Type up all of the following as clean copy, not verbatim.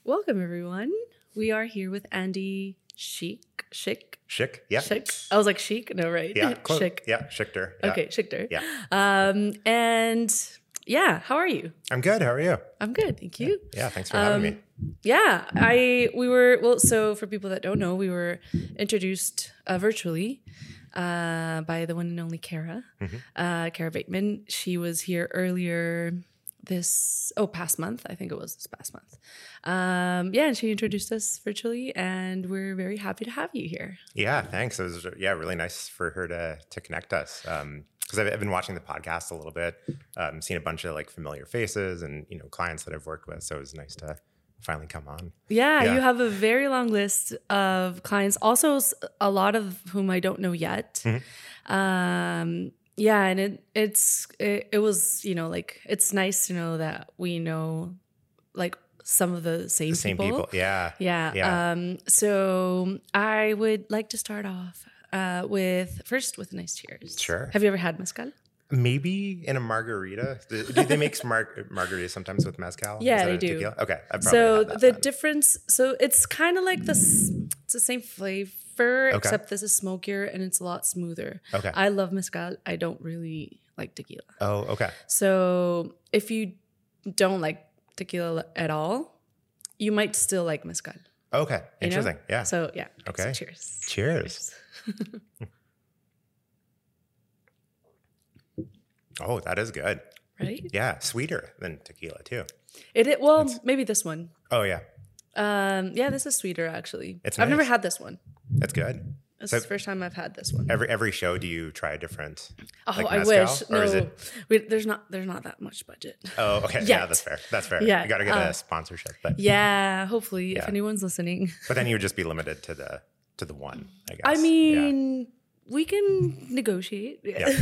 Welcome, everyone. We are here with Andy Schick. Yeah. Schick. I was like Chic? No, right. Yeah. Close. Schick. Yeah. Schichter. Yeah. Okay, Schichter. Yeah. And yeah, how are you? I'm good. How are you? I'm good, thank you. Yeah. Thanks for having me. Yeah, so for people that don't know, we were introduced virtually by the one and only Kara, Kara Bateman. She was here earlier past month. I think it was this past month. And she introduced us virtually, and we're very happy to have you here. Yeah. Thanks. It was really nice for her to connect us. Because I've been watching the podcast a little bit, seen a bunch of like familiar faces and clients that I've worked with. So it was nice to finally come on. Yeah, you have a very long list of clients, also a lot of whom I don't know yet. Yeah, and it was like it's nice to know that we know like some of the same people. Yeah. So I would like to start off with a nice cheers. Sure. Have you ever had mezcal? Maybe in a margarita. Do they make margaritas sometimes with mezcal? Yeah, they do. Tequila? Okay, I've probably So had that the then. difference, so it's kind of like this. It's the same flavor, except this is smokier and it's a lot smoother. Okay. I love mezcal. I don't really like tequila. Oh, okay. So if you don't like tequila at all, you might still like mezcal. Okay, interesting. Yeah. So yeah. Okay. So cheers. Cheers. Oh, that is good. Right? Yeah, sweeter than tequila too. Maybe this one. Oh yeah, This is sweeter actually. It's I've never nice. had this one. that's good. This So- is the first time I've had this one. Every show, do you try a different? Oh, like I mezcal, wish. or is No, it? there's not that much budget. Oh, okay. Yet. Yeah, that's fair. That's fair. Yeah, You got to get a sponsorship, but Yeah, hopefully, if Yeah. anyone's listening. then you would just be limited to the one. I guess. I mean, we can negotiate.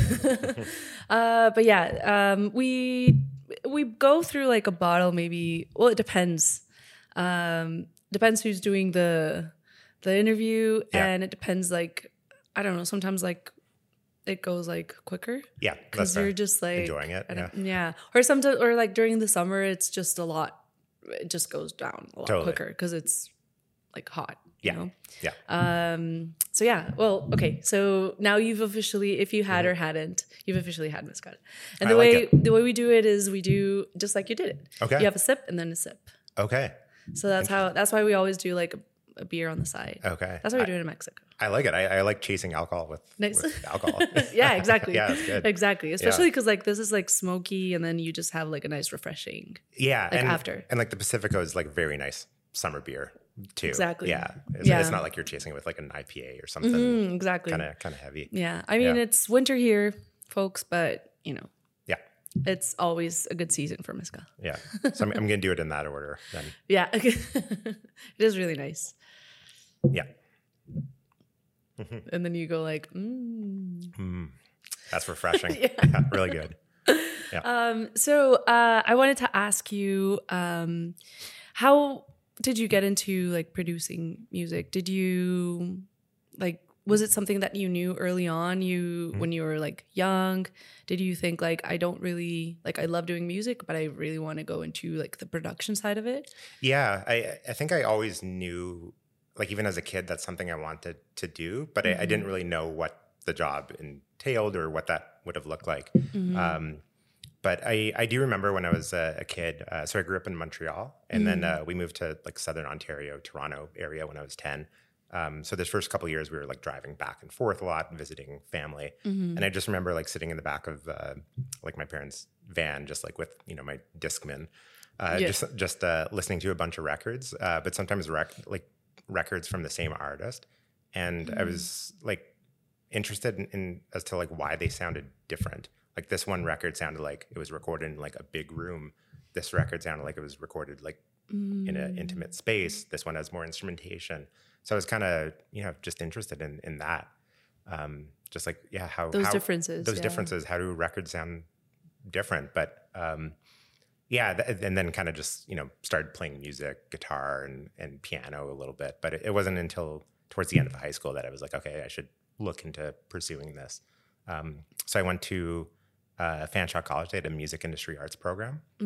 But yeah, we go through like a bottle maybe. Well, it depends. Depends who's doing the interview, Yeah. and it depends like I don't know. Sometimes like it goes like quicker. yeah, that's Because fair. you're just like Enjoying it, I don't- yeah. Or sometimes, or like during the summer, it's just a lot. It just goes down a lot Totally. quicker because it's like hot. Yeah. You know? Yeah. So yeah. Well, okay. So now you've officially, if you had or hadn't, you've officially had mezcal. And I like the way we do it is we do just like you did it. Okay. You have a sip and then a sip. Okay. So that's why we always do like a beer on the side. Okay. That's how we do it in Mexico. I like it. I like chasing alcohol with alcohol. Yeah, exactly. Yeah, that's good. Exactly. Especially because like this is like smoky, and then you just have like a nice refreshing. Yeah, Like and after. and like the Pacifico is like very nice summer beer too. Exactly. Yeah. Yeah. It's not like you're chasing it with like an IPA or something Exactly. kind of heavy. Yeah. I mean, Yeah. it's winter here, folks, but Yeah. it's always a good season for mezcal. Yeah. So I'm gonna do it in that order then. Yeah. It is really nice. Yeah. And then you go like, That's refreshing. Yeah. Really good. So I wanted to ask you, how did you get into like producing music? Did you was it something that you knew early on when you were like young? Did you think like, I don't really like, I love doing music, but I really want to go into like the production side of it? Yeah. I think I always knew, like even as a kid, that's something I wanted to do, but I didn't really know what the job entailed or what that would have looked like. But I do remember when I was a kid, so I grew up in Montreal, and then we moved to like Southern Ontario, Toronto area when I was 10. So this first couple of years, we were like driving back and forth a lot and visiting family. And I just remember like sitting in the back of like my parents' van, just like with, my Discman, just listening to a bunch of records, but sometimes records from the same artist. And I was like interested in as to like why they sounded different. Like this one record sounded like it was recorded in like a big room. This record sounded like it was recorded like in an intimate space. This one has more instrumentation. So I was kind of, just interested in that. Just like, how differences, how do records sound different? But and then kind of just, started playing music, guitar and piano a little bit. But it wasn't until towards the end of high school that I was like, okay, I should look into pursuing this. So I went to Fanshawe College. They had a music industry arts program.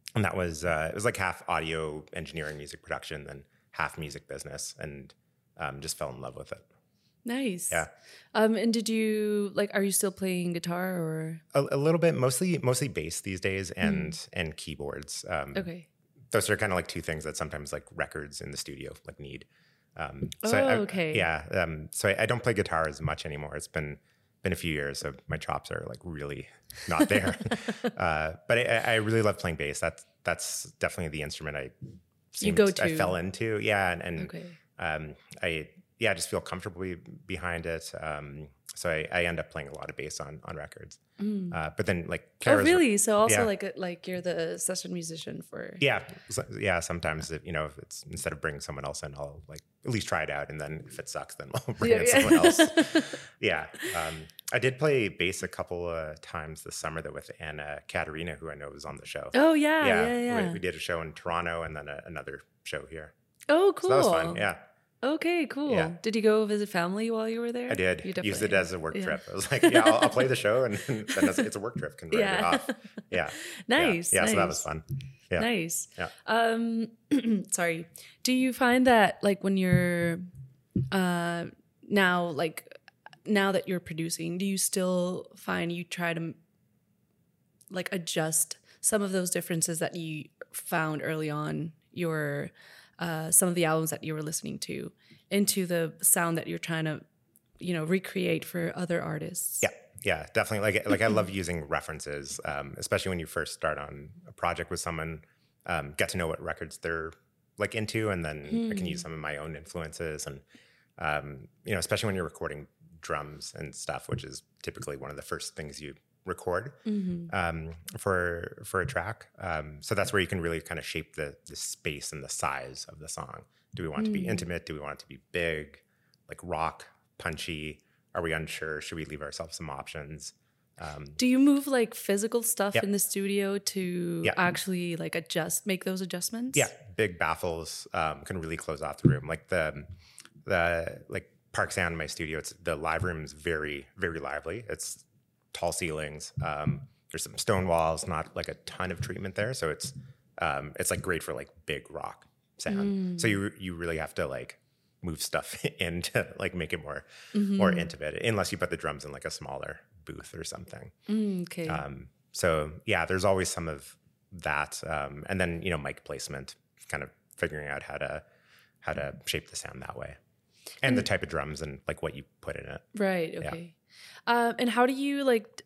And that was it was like half audio engineering, music production, then half music business, and just fell in love with it. Nice. Yeah. And did you like? Are you still playing guitar or? A little bit, mostly bass these days, and keyboards. Okay. Those are kind of like two things that sometimes like records in the studio like need. Okay. Yeah. So I don't play guitar as much anymore. It's been a few years, so my chops are like really not there. But I really love playing bass. That's definitely the instrument I fell into. Yeah, and Okay. I just feel comfortably behind it. So I end up playing a lot of bass on records. But then like Oh, Kara's, really? So also yeah. like you're the session musician for. Yeah, sometimes if it's instead of bringing someone else in, I'll like at least try it out, and then if it sucks, then I'll bring in someone else. Yeah, I did play bass a couple of times this summer though with Anna Katerina, who I know was on the show. Oh yeah. We did a show in Toronto and then another show here. Oh, cool. So that was fun. Yeah. Okay, cool. Yeah. Did you go visit family while you were there? I did. You Used it as a work yeah. trip. I was like, yeah, I'll play the show, and then it's a work trip. Can write it off. Yeah. Nice. Yeah. Nice. So that was fun. Yeah. Nice. Yeah. Sorry. Do you find that like when you're now that you're producing, do you still find you try to like adjust some of those differences that you found early on your some of the albums that you were listening to into the sound that you're trying to, recreate for other artists? Yeah, definitely. Like I love using references, especially when you first start on a project with someone. Get to know what records they're like into, and then I can use some of my own influences, and especially when you're recording drums and stuff, which is typically one of the first things you record for a track. So that's where you can really kind of shape the space and the size of the song. Do we want it to be intimate? Do we want it to be big, like rock, punchy? Are we unsure? Should we leave ourselves some options? Do you move like physical stuff Yep. in the studio to Yep. actually like make those adjustments? Yeah, big baffles can really close off the room. Like the like Park Sound in my studio, the live room is very, very lively. It's tall ceilings. There's some stone walls, not like a ton of treatment there, so it's like great for like big rock sound. So you really have to like move stuff in to like make it more intimate, unless you put the drums in like a smaller booth or something. Okay. So yeah, there's always some of that, and then mic placement, kind of figuring out how to shape the sound that way, and the type of drums and like what you put in it. Right. Okay. And how do you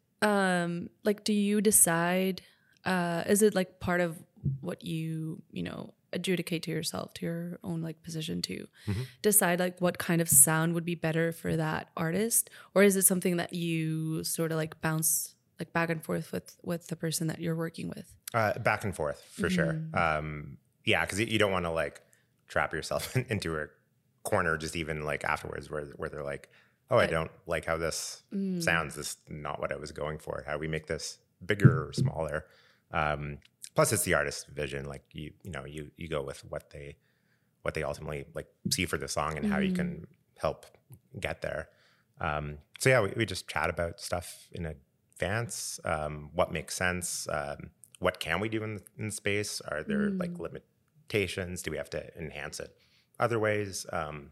do you decide? Is it like part of what you adjudicate to yourself, to your own like position to decide like what kind of sound would be better for that artist, or is it something that you sort of like bounce like back and forth with the person that you're working with? Back and forth for sure. Yeah, because you don't want to like trap yourself into a corner just even like afterwards where they're like, oh, I don't like how this sounds. This is not what I was going for. How do we make this bigger or smaller? Plus, it's the artist's vision. Like you go with what they ultimately like see for the song and how you can help get there. So yeah, we just chat about stuff in advance. What makes sense? What can we do in space? Are there like limitations? Do we have to enhance it other ways?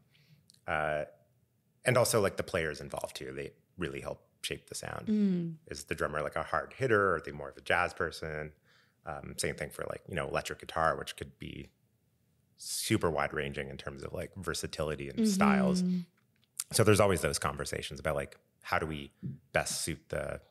And also like the players involved too. They really help shape the sound. Is the drummer like a hard hitter, or are they more of a jazz person? Same thing for like electric guitar, which could be super wide ranging in terms of like versatility and styles. So there's always those conversations about like how do we best suit the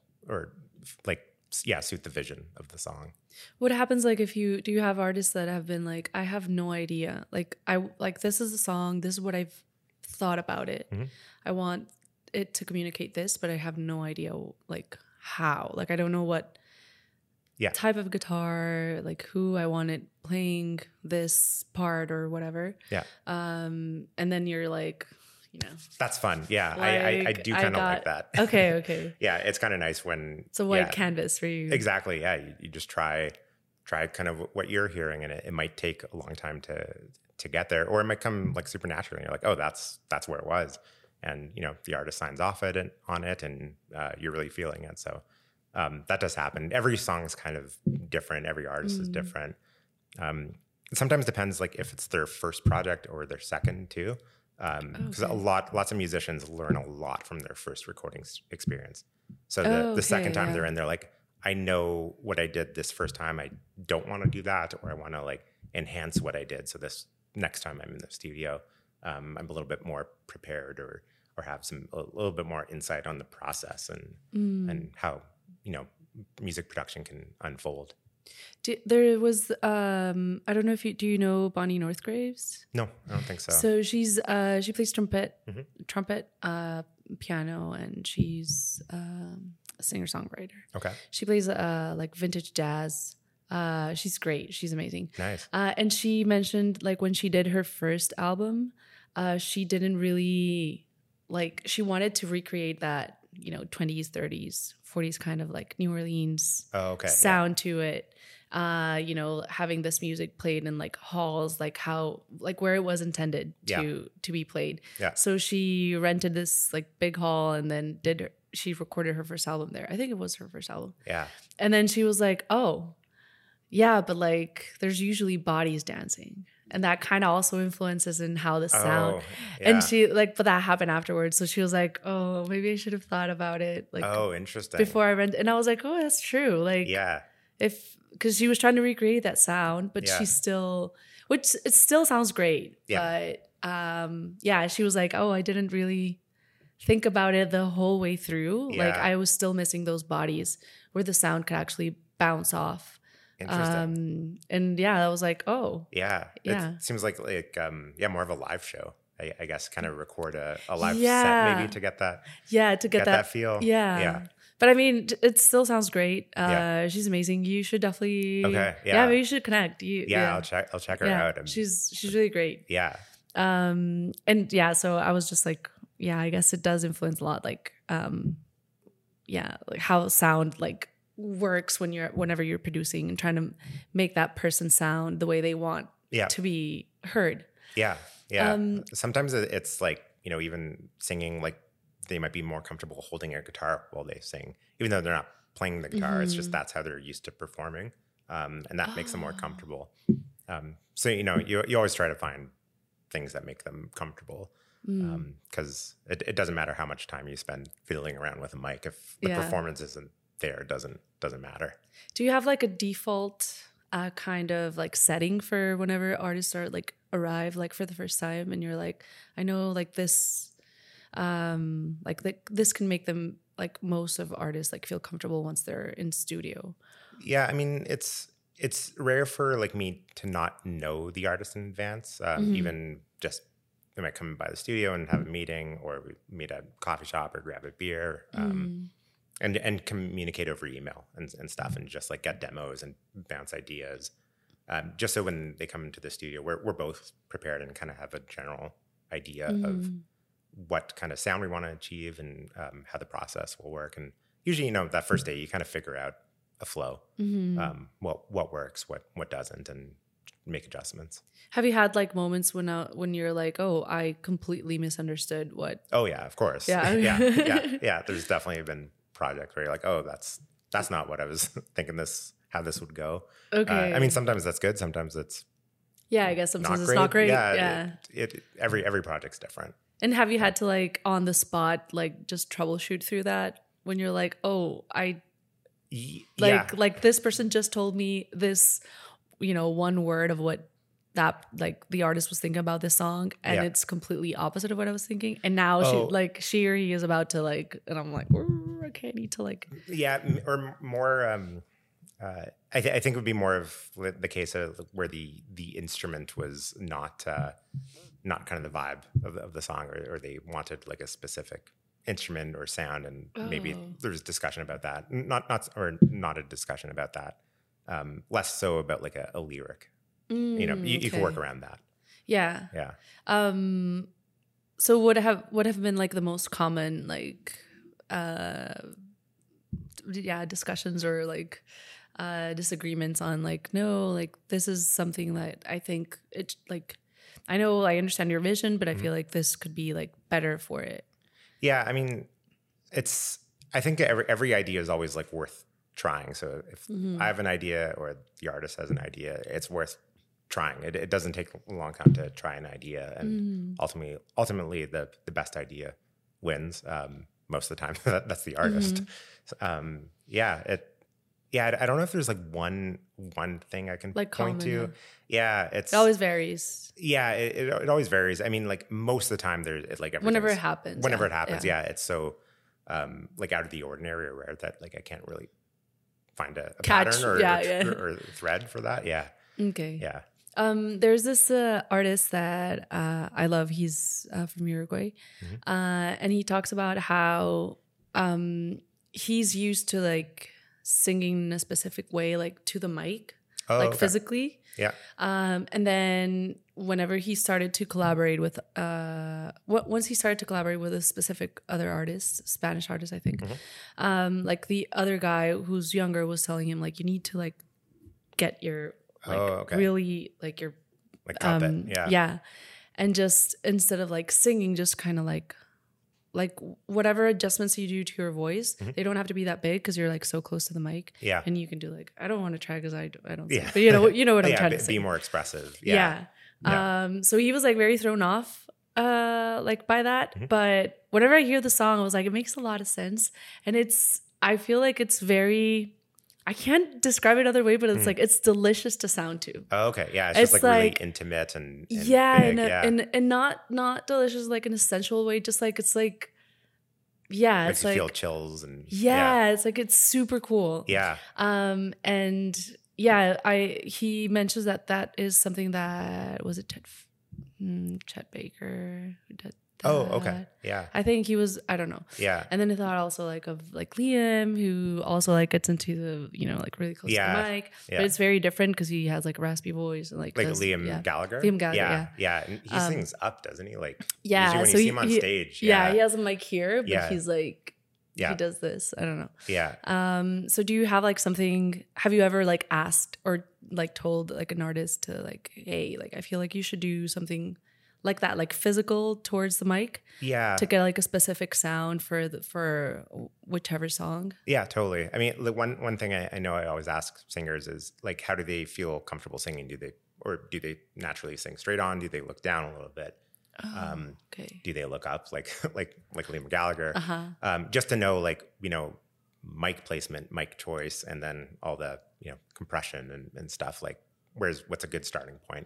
vision of the song. What happens like if do you have artists that have been like, I have no idea, like this is the song, this is what I've thought about it. I want it to communicate this, but I have no idea like how. Like I don't know what type of guitar, like who I want it playing this part or whatever. Yeah. And then you're like, that's fun. Yeah. like, I do kind of like that. Okay. Yeah. It's kind of nice when It's a white canvas for you. Exactly. Yeah. You just try kind of what you're hearing, and it might take a long time to get there, or it might come like supernaturally. And you're like, oh, that's where it was. And, the artist signs off on it and you're really feeling it. So That does happen. Every song's kind of different. Every artist is different. It sometimes depends, like if it's their first project or their second too. Because lots of musicians learn a lot from their first recording experience. So the second time they're in, they're like, I know what I did this first time. I don't want to do that, or I want to like enhance what I did. So this next time I'm in the studio, I'm a little bit more prepared, or have a little bit more insight on the process and how, you know, music production can unfold. There was I don't know if do you know Bonnie Northgraves? No, I don't think so. So she's she plays trumpet, piano, and she's a singer-songwriter. Okay. She plays like vintage jazz. She's great. She's amazing. Nice. And she mentioned like when she did her first album, she didn't really like, she wanted to recreate that, you know, 20s, 30s, 40s kind of like New Orleans sound to it. You know, having this music played in like halls, like how, like where it was intended to be played. Yeah. So she rented this like big hall and then she recorded her first album there. I think it was her first album. Yeah. And then she was like, oh, yeah, but like there's usually bodies dancing. And that kind of also influences in how the sound. Oh, yeah. And she like, but that happened afterwards. So she was like, oh, maybe I should have thought about it. Like, oh, interesting. Before I rented. And I was like, oh, that's true. Like, yeah. Because she was trying to recreate that sound, but she still, which it still sounds great. Yeah. But she was like, oh, I didn't really think about it the whole way through. Yeah. Like I was still missing those bodies where the sound could actually bounce off. Interesting. And yeah, I was like, oh. Yeah. Yeah. It seems like more of a live show. I guess kind of record a live set maybe to get that. Yeah, to get that feel. Yeah. Yeah. But I mean, it still sounds great. She's amazing. You should definitely. Okay. Yeah. Yeah, maybe you should connect. I'll check her out. She's really great. Yeah. And yeah, so I was just like, yeah, I guess it does influence a lot. Like, like how sound like works whenever you're producing and trying to make that person sound the way they want to be heard. Yeah. Yeah. Sometimes it's like, you know, even singing, like they might be more comfortable holding a guitar while they sing, even though they're not playing the guitar. It's just that's how they're used to performing. And that makes them more comfortable. So, you know, you always try to find things that make them comfortable. Because it doesn't matter how much time you spend fiddling around with a mic. If the performance isn't there, it doesn't matter. Do you have like a default kind of like setting for whenever artists are like arrive like for the first time and you're like, I know like this this can make them, like most of artists like feel comfortable once they're in studio? Yeah, I mean it's rare for like me to not know the artist in advance. Even just we might come by the studio and have a meeting, or we meet at a coffee shop or grab a beer. And communicate over email and stuff, and just like get demos and bounce ideas, just so when they come into the studio, we're both prepared and kind of have a general idea of what kind of sound we want to achieve and how the process will work. And usually, you know, that first day you kind of figure out a flow, what works, what doesn't, and make adjustments. Have you had like moments when you're like, oh, I completely misunderstood what? Oh yeah, of course. Yeah. yeah. There's definitely been project where you're like, oh, that's not what I was thinking how this would go. Okay. I mean, sometimes that's good. Sometimes it's I guess sometimes it's not great. Yeah. Every project's different. And have you had to like on the spot, like just troubleshoot through that when you're like, oh, like this person just told me this, you know, one word of what that like the artist was thinking about this song, and it's completely opposite of what I was thinking. And now she or he is about to like, and I'm like, okay, I need to like. Yeah, or more. I think it would be more of the case of where the instrument was not kind of the vibe of the song, or they wanted like a specific instrument or sound, and maybe there's discussion about that. Not a discussion about that. Less so about like a lyric. You know, you can work around that. Yeah. Yeah. So what have been like the most common like discussions or like disagreements on like, no, like this is something that I think it's like, I know I understand your vision, but I feel like this could be like better for it. Yeah, I mean, I think every idea is always like worth trying. So if I have an idea or the artist has an idea, it's worth trying. It doesn't take a long time to try an idea, and ultimately the best idea wins most of the time. That's the artist. I don't know if there's like one thing I can Like point common, to. Yeah, It always varies. yeah, it always varies. I mean, like most of the time, Whenever it happens. Whenever it happens, yeah, it's so like out of the ordinary or rare that like I can't really find a pattern or thread for that. Yeah. Okay. Yeah. There's this artist that I love. He's from Uruguay, and he talks about how he's used to like singing in a specific way, like to the mic, physically. Yeah. And then whenever he started to collaborate with, once he started to collaborate with a specific other artist, Spanish artist, I think, like the other guy who's younger was telling him like, you need to like get your really like your like trumpet, yeah, and just instead of like singing, just kind of like whatever adjustments you do to your voice, they don't have to be that big because you're like so close to the mic. Yeah, and you can do like I don't want to try because I don't. Yeah, sing, but you know what I'm trying to say. Be more expressive. Yeah. So he was like very thrown off like by that, but whenever I hear the song, I was like, it makes a lot of sense, and I feel like it's very. I can't describe it another way, but it's like it's delicious to sound to. Oh, okay, yeah, it's just like really intimate and big, and not delicious like in a sensual way. Just like it's like, yeah, makes it's you like feel chills and it's like it's super cool. Yeah. And yeah, he mentions that is something that was it Chet Baker who did. Oh, okay. Yeah. I think he was, I don't know. Yeah. And then I thought also like of like Liam, who also like gets into the, like really close to the mic. Yeah. But it's very different because he has like a raspy voice and like Liam Gallagher? Liam Gallagher, yeah. Yeah. And he sings up, doesn't he? Like yeah. usually when you see him on stage. Yeah, he has a mic here, but he's like he does this. I don't know. Yeah. So do you have like something, have you ever like asked or like told like an artist to like, hey, like I feel like you should do something like that, like physical towards the mic, to get like a specific sound for whichever song? Yeah, totally. I mean, the one thing I know I always ask singers is like, how do they feel comfortable singing? Do they naturally sing straight on? Do they look down a little bit? Okay. Do they look up like Liam Gallagher? Just to know like mic placement, mic choice, and then all the compression and stuff. Like, what's a good starting point?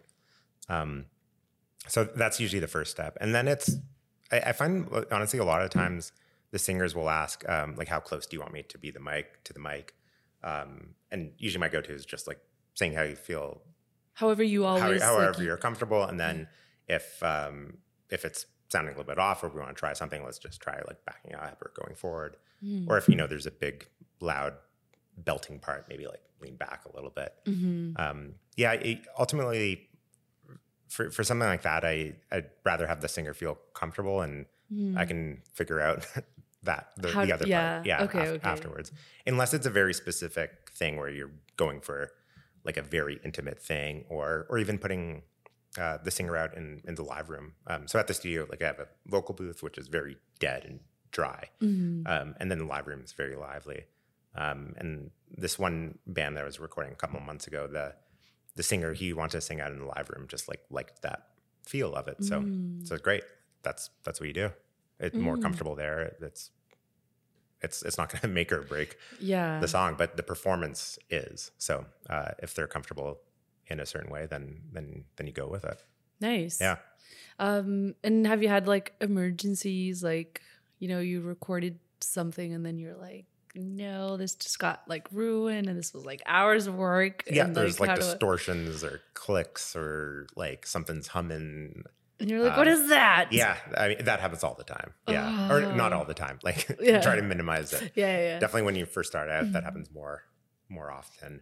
So that's usually the first step. And then I find, honestly, a lot of times the singers will ask, like, how close do you want me to be to the mic? And usually my go-to is just like saying how you feel. However you always. However you're comfortable. And then if it's sounding a little bit off or we want to try something, let's just try like backing up or going forward. Or if, there's a big, loud belting part, maybe like lean back a little bit. Ultimately, for something like that, I'd rather have the singer feel comfortable, and I can figure out the other part afterwards. Unless it's a very specific thing where you're going for like a very intimate thing, or even putting the singer out in the live room. So at the studio, like I have a vocal booth, which is very dead and dry, and then the live room is very lively. And this one band that I was recording a couple of months ago, the singer, he wanted to sing out in the live room, just liked that feel of it. So it's great. That's what you do. It's more comfortable there. It's not going to make or break the song, but the performance is. So if they're comfortable in a certain way, then you go with it. Nice. Yeah. And have you had like emergencies, like you recorded something and then you're like, no, this just got like ruined and this was like hours of work. Yeah, and, there's like distortions or clicks or like something's humming. And you're like, what is that? Yeah, I mean, that happens all the time. Yeah, or not all the time. Like try to minimize it. Yeah. Definitely when you first start out, that happens more often.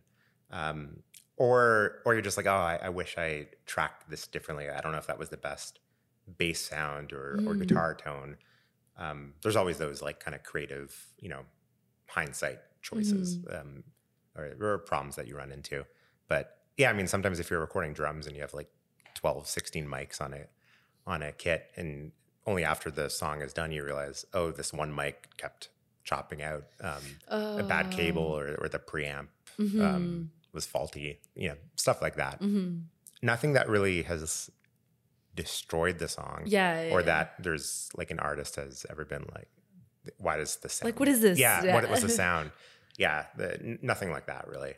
Or you're just like, oh, I wish I tracked this differently. I don't know if that was the best bass sound or guitar tone. There's always those like kind of creative, hindsight choices or problems that you run into. But yeah, I mean, sometimes if you're recording drums and you have like 12, 16 mics on a kit, and only after the song is done, you realize, oh, this one mic kept chopping out a bad cable or the preamp was faulty, stuff like that. Nothing that really has destroyed the song, or that there's like an artist has ever been like, why does this sound like, what is this? What was the sound? Nothing like that really.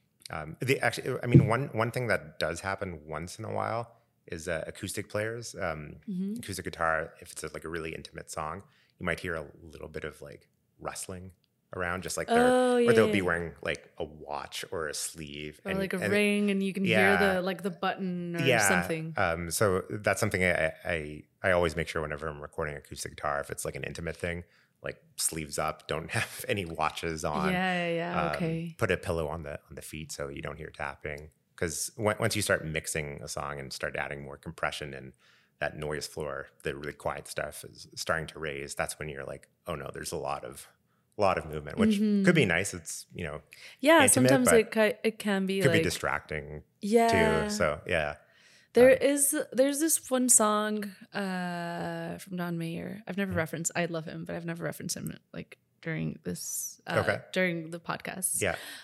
One thing that does happen once in a while is acoustic players, acoustic guitar. If it's like a really intimate song, you might hear a little bit of like rustling around, just like they'll be wearing like a watch or a sleeve or like a ring, and you can hear the button or something. So that's something I always make sure whenever I'm recording acoustic guitar, if it's like an intimate thing, like sleeves up, don't have any watches on. Okay. Put a pillow on the feet so you don't hear tapping, because once you start mixing a song and start adding more compression and that noise floor, the really quiet stuff is starting to raise. That's when you're like, oh no, there's a lot of movement, which could be nice. It's intimate, sometimes it can be could like, be distracting too. So there's this one song from Don Mayer. I've never referenced. I love him, but I've never referenced him like during this during the podcast.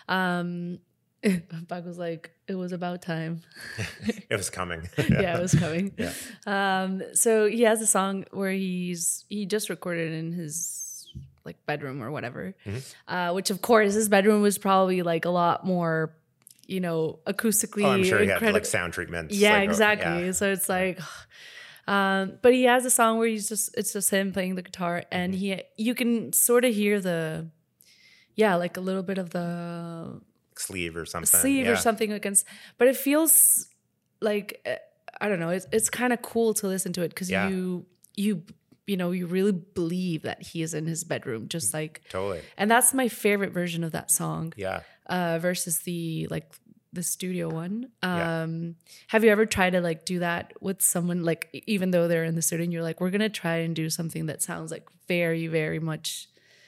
Bug was like, it was about time. It was coming. It was coming. So he has a song where he just recorded in his like bedroom or whatever, which of course his bedroom was probably like a lot more, acoustically. Oh, I'm sure he had like sound treatments. Yeah, like, exactly. So it's like, but he has a song where it's just him playing the guitar, and you can sort of hear like a little bit of the sleeve or something. Or something against, but it feels like, I don't know, it's kind of cool to listen to it because you really believe that he is in his bedroom, just like totally. And that's my favorite version of that song. Versus the studio one. Have you ever tried to like do that with someone, like even though they're in the studio and you're like, we're gonna try and do something that sounds like very, very much,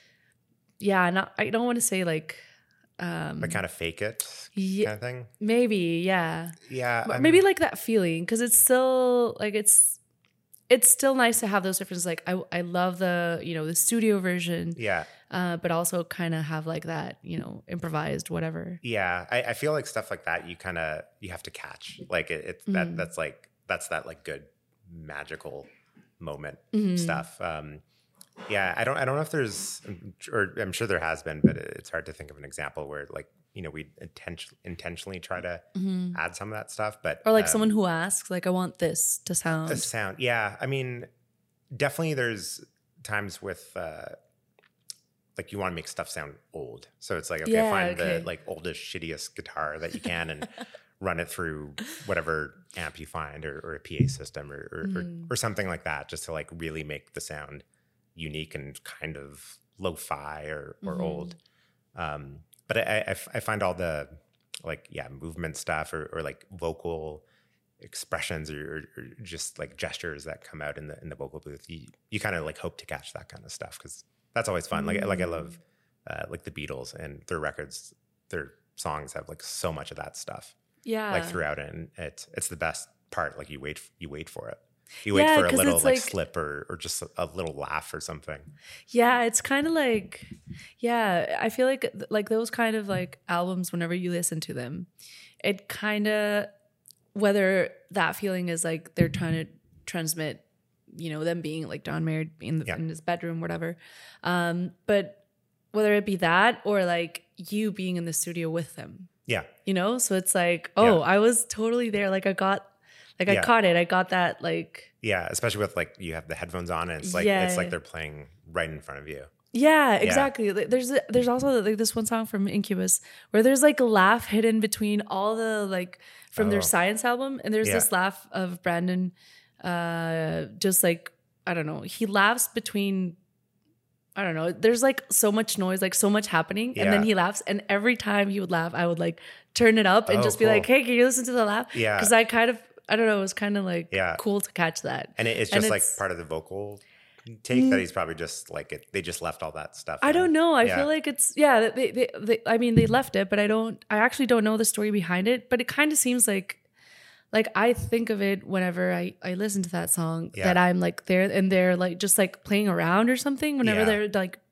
I don't want to say like kind of fake it kind of thing? Maybe, maybe like that feeling, because it's still like it's still nice to have those differences. Like I love the the studio version, but also kind of have like that improvised whatever. I feel like stuff like that you have to catch, like it's that's that like good magical moment stuff. I don't know if there's, or I'm sure there has been, but it's hard to think of an example where like we intentionally try to add some of that stuff, but or like someone who asks like, I want this to sound. I mean, definitely there's times with like you want to make stuff sound old, so it's like find the like oldest shittiest guitar that you can and run it through whatever amp you find or a PA system or something like that, just to like really make the sound unique and kind of lo-fi or old. But I find all the like movement stuff or like vocal expressions or just like gestures that come out in the vocal booth, you kind of like hope to catch that kind of stuff, because that's always fun. Like I love like the Beatles and their records, their songs have like so much of that stuff like throughout it, and it's the best part. Like you wait for it. You wait for a little like slip or just a little laugh or something. Yeah, it's kind of like, I feel like those kind of like albums, whenever you listen to them, it kind of, whether that feeling is like they're trying to transmit, them being like Don Mayer in his bedroom, whatever. But whether it be that or like you being in the studio with them. So it's like, I was totally there. Like I caught it. I got that, like... Yeah, especially with, like, you have the headphones on, and it's like they're playing right in front of you. Yeah, exactly. Yeah. There's also, like, this one song from Incubus where there's, like, a laugh hidden between all the, like, from their Science album, and there's this laugh of Brandon, just, like, I don't know. He laughs between... I don't know. There's like so much noise, like so much happening. And then he laughs. And every time he would laugh, I would like turn it up and just be like, hey, can you listen to the laugh? Yeah. Because I don't know, it was kind of like cool to catch that. And it's just like part of the vocal take that he's probably just like, they just left all that stuff. I don't know. I feel like it's, they left it, but I actually don't know the story behind it. But it kind of seems like I think of it whenever I listen to that song that I'm like there and they're like just like playing around or something whenever they're like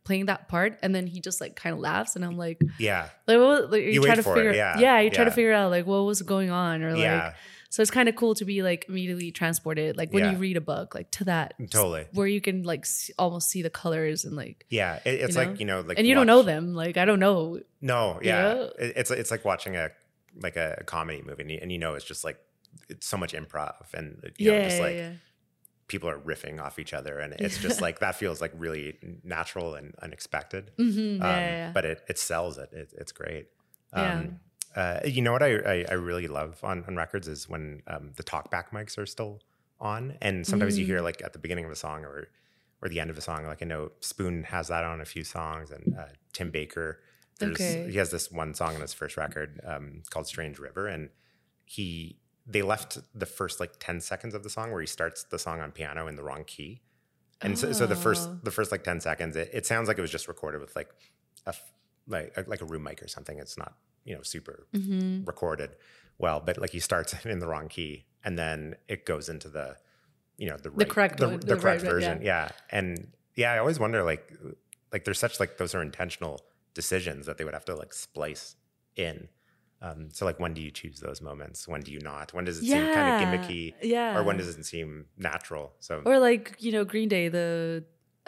playing that part, and then he just like kind of laughs, and I'm like, Yeah. like You try wait to for figure, it, yeah. you try to Yeah. figure out like what was going on, or Yeah. like, so it's kind of cool to be like immediately transported, like when Yeah. you read a book, like to that Totally. where you can like almost see the colors and like, Yeah. It's you like, know? like, and you don't know them, like I don't know. No, You yeah. know? It's like watching a comedy movie, and it's just like it's so much improv, and just like people are riffing off each other, and it's just like that feels like really natural and unexpected. But it sells it. It's great. You know what I really love on records is when the talkback mics are still on, and sometimes you hear like at the beginning of a song or the end of a song. Like I know Spoon has that on a few songs, and Tim Baker. He has this one song on his first record called Strange River, and they left the first like 10 seconds of the song where he starts the song on piano in the wrong key. And so the first like 10 seconds, it sounds like it was just recorded with like a room mic or something. It's not, super recorded well, but like he starts in the wrong key, and then it goes into the correct version. Yeah. And I always wonder like there's such like those are intentional decisions that they would have to like splice in. So like when do you choose those moments? When do you not? When does it seem kind of gimmicky? Yeah. Or when does it seem natural? So or like, Green Day, the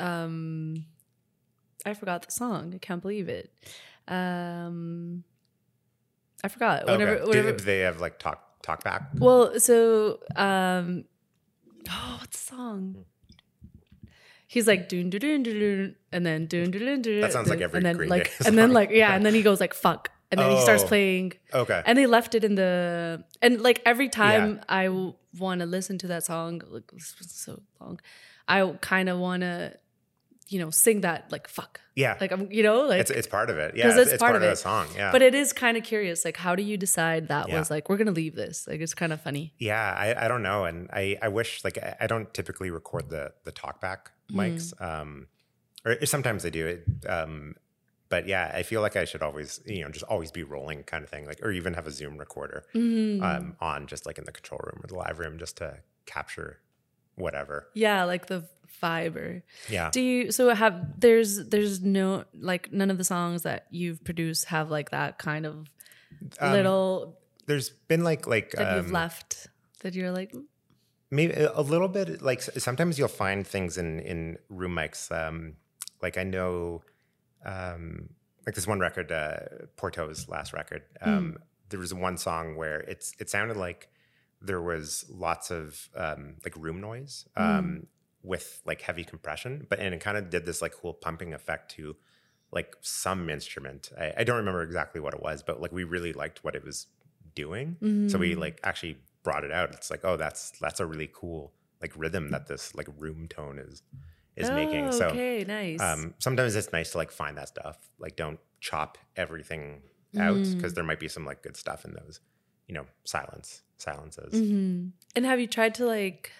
I forgot the song. I can't believe it. I forgot. Whenever do they have like talk back? Well, so what's the song? He's like doon doon doon doon, and then doon doon doon. That sounds like every and then Green like Day and then song. like and then he goes like fuck, and then he starts playing. Okay. And they left it in the and like every time I want to listen to that song, like it's been so long, I kind of want to sing that like fuck. Yeah. Like I'm like it's part of it. Yeah. Because it's part of the it. song. Yeah. But it is kind of curious. Like, how do you decide that was like, we're going to leave this? Like, it's kind of funny. Yeah. I don't know. And I wish like, I don't typically record the talkback mics. Or sometimes I do it. But yeah, I feel like I should always, just always be rolling kind of thing. Like, or even have a Zoom recorder on just like in the control room or the live room just to capture whatever. Yeah. Like the fiber. Yeah. Do you there's no like none of the songs that you've produced have like that kind of little there's been like that you've left that you're like maybe a little bit like sometimes you'll find things in room mics like I know like this one record Porto's last record there was one song where it sounded like there was lots of like room noise with like heavy compression, and it kind of did this like cool pumping effect to like some instrument. I don't remember exactly what it was, but like we really liked what it was doing. So we like actually brought it out. It's like, oh, that's a really cool like rhythm that this like room tone is making. So okay, nice. Sometimes it's nice to like find that stuff. Like don't chop everything out because there might be some like good stuff in those, silences. And have you tried to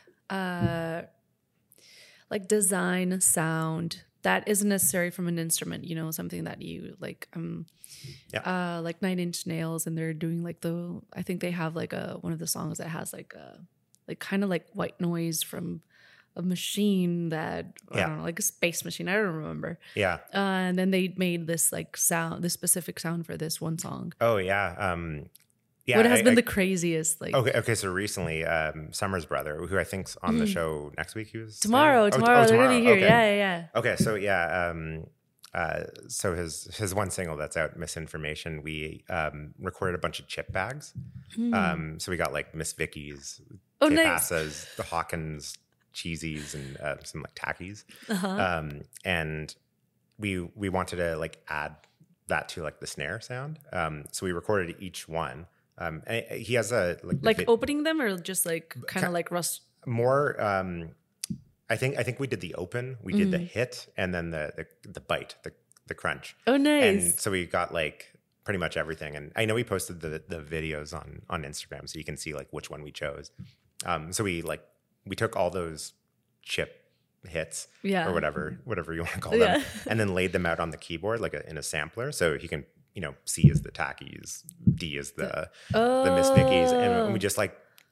like design a sound that isn't necessary from an instrument, something that you like like 9 Inch Nails, and they're doing like I think they have like one of the songs that has like kind of like white noise from a machine that I don't know, like a space machine, I don't remember. Yeah. And then they made this like sound, this specific sound for this one song. Oh yeah. Yeah, what has been the craziest? Like okay. So recently, Summer's brother, who I think's on the show next week, he was tomorrow. They're gonna be here. Okay. Yeah. Okay, so yeah, so his one single that's out, Misinformation, we recorded a bunch of chip bags. So we got like Miss Vicky's, Pasas, the Hawkins cheesies, and some like tackies. And we wanted to like add that to like the snare sound. So we recorded each one. He has a like opening them, or just like kind of like rust more. I think we did the open, we did the hit, and then the bite, the crunch. Oh, nice! And so we got like pretty much everything. And I know we posted the videos on Instagram, so you can see like which one we chose. So we took all those chip hits, or whatever you want to call them, and then laid them out on the keyboard like in a sampler, so he can. C is the tackies, D is the Miss Vicky's, and we just like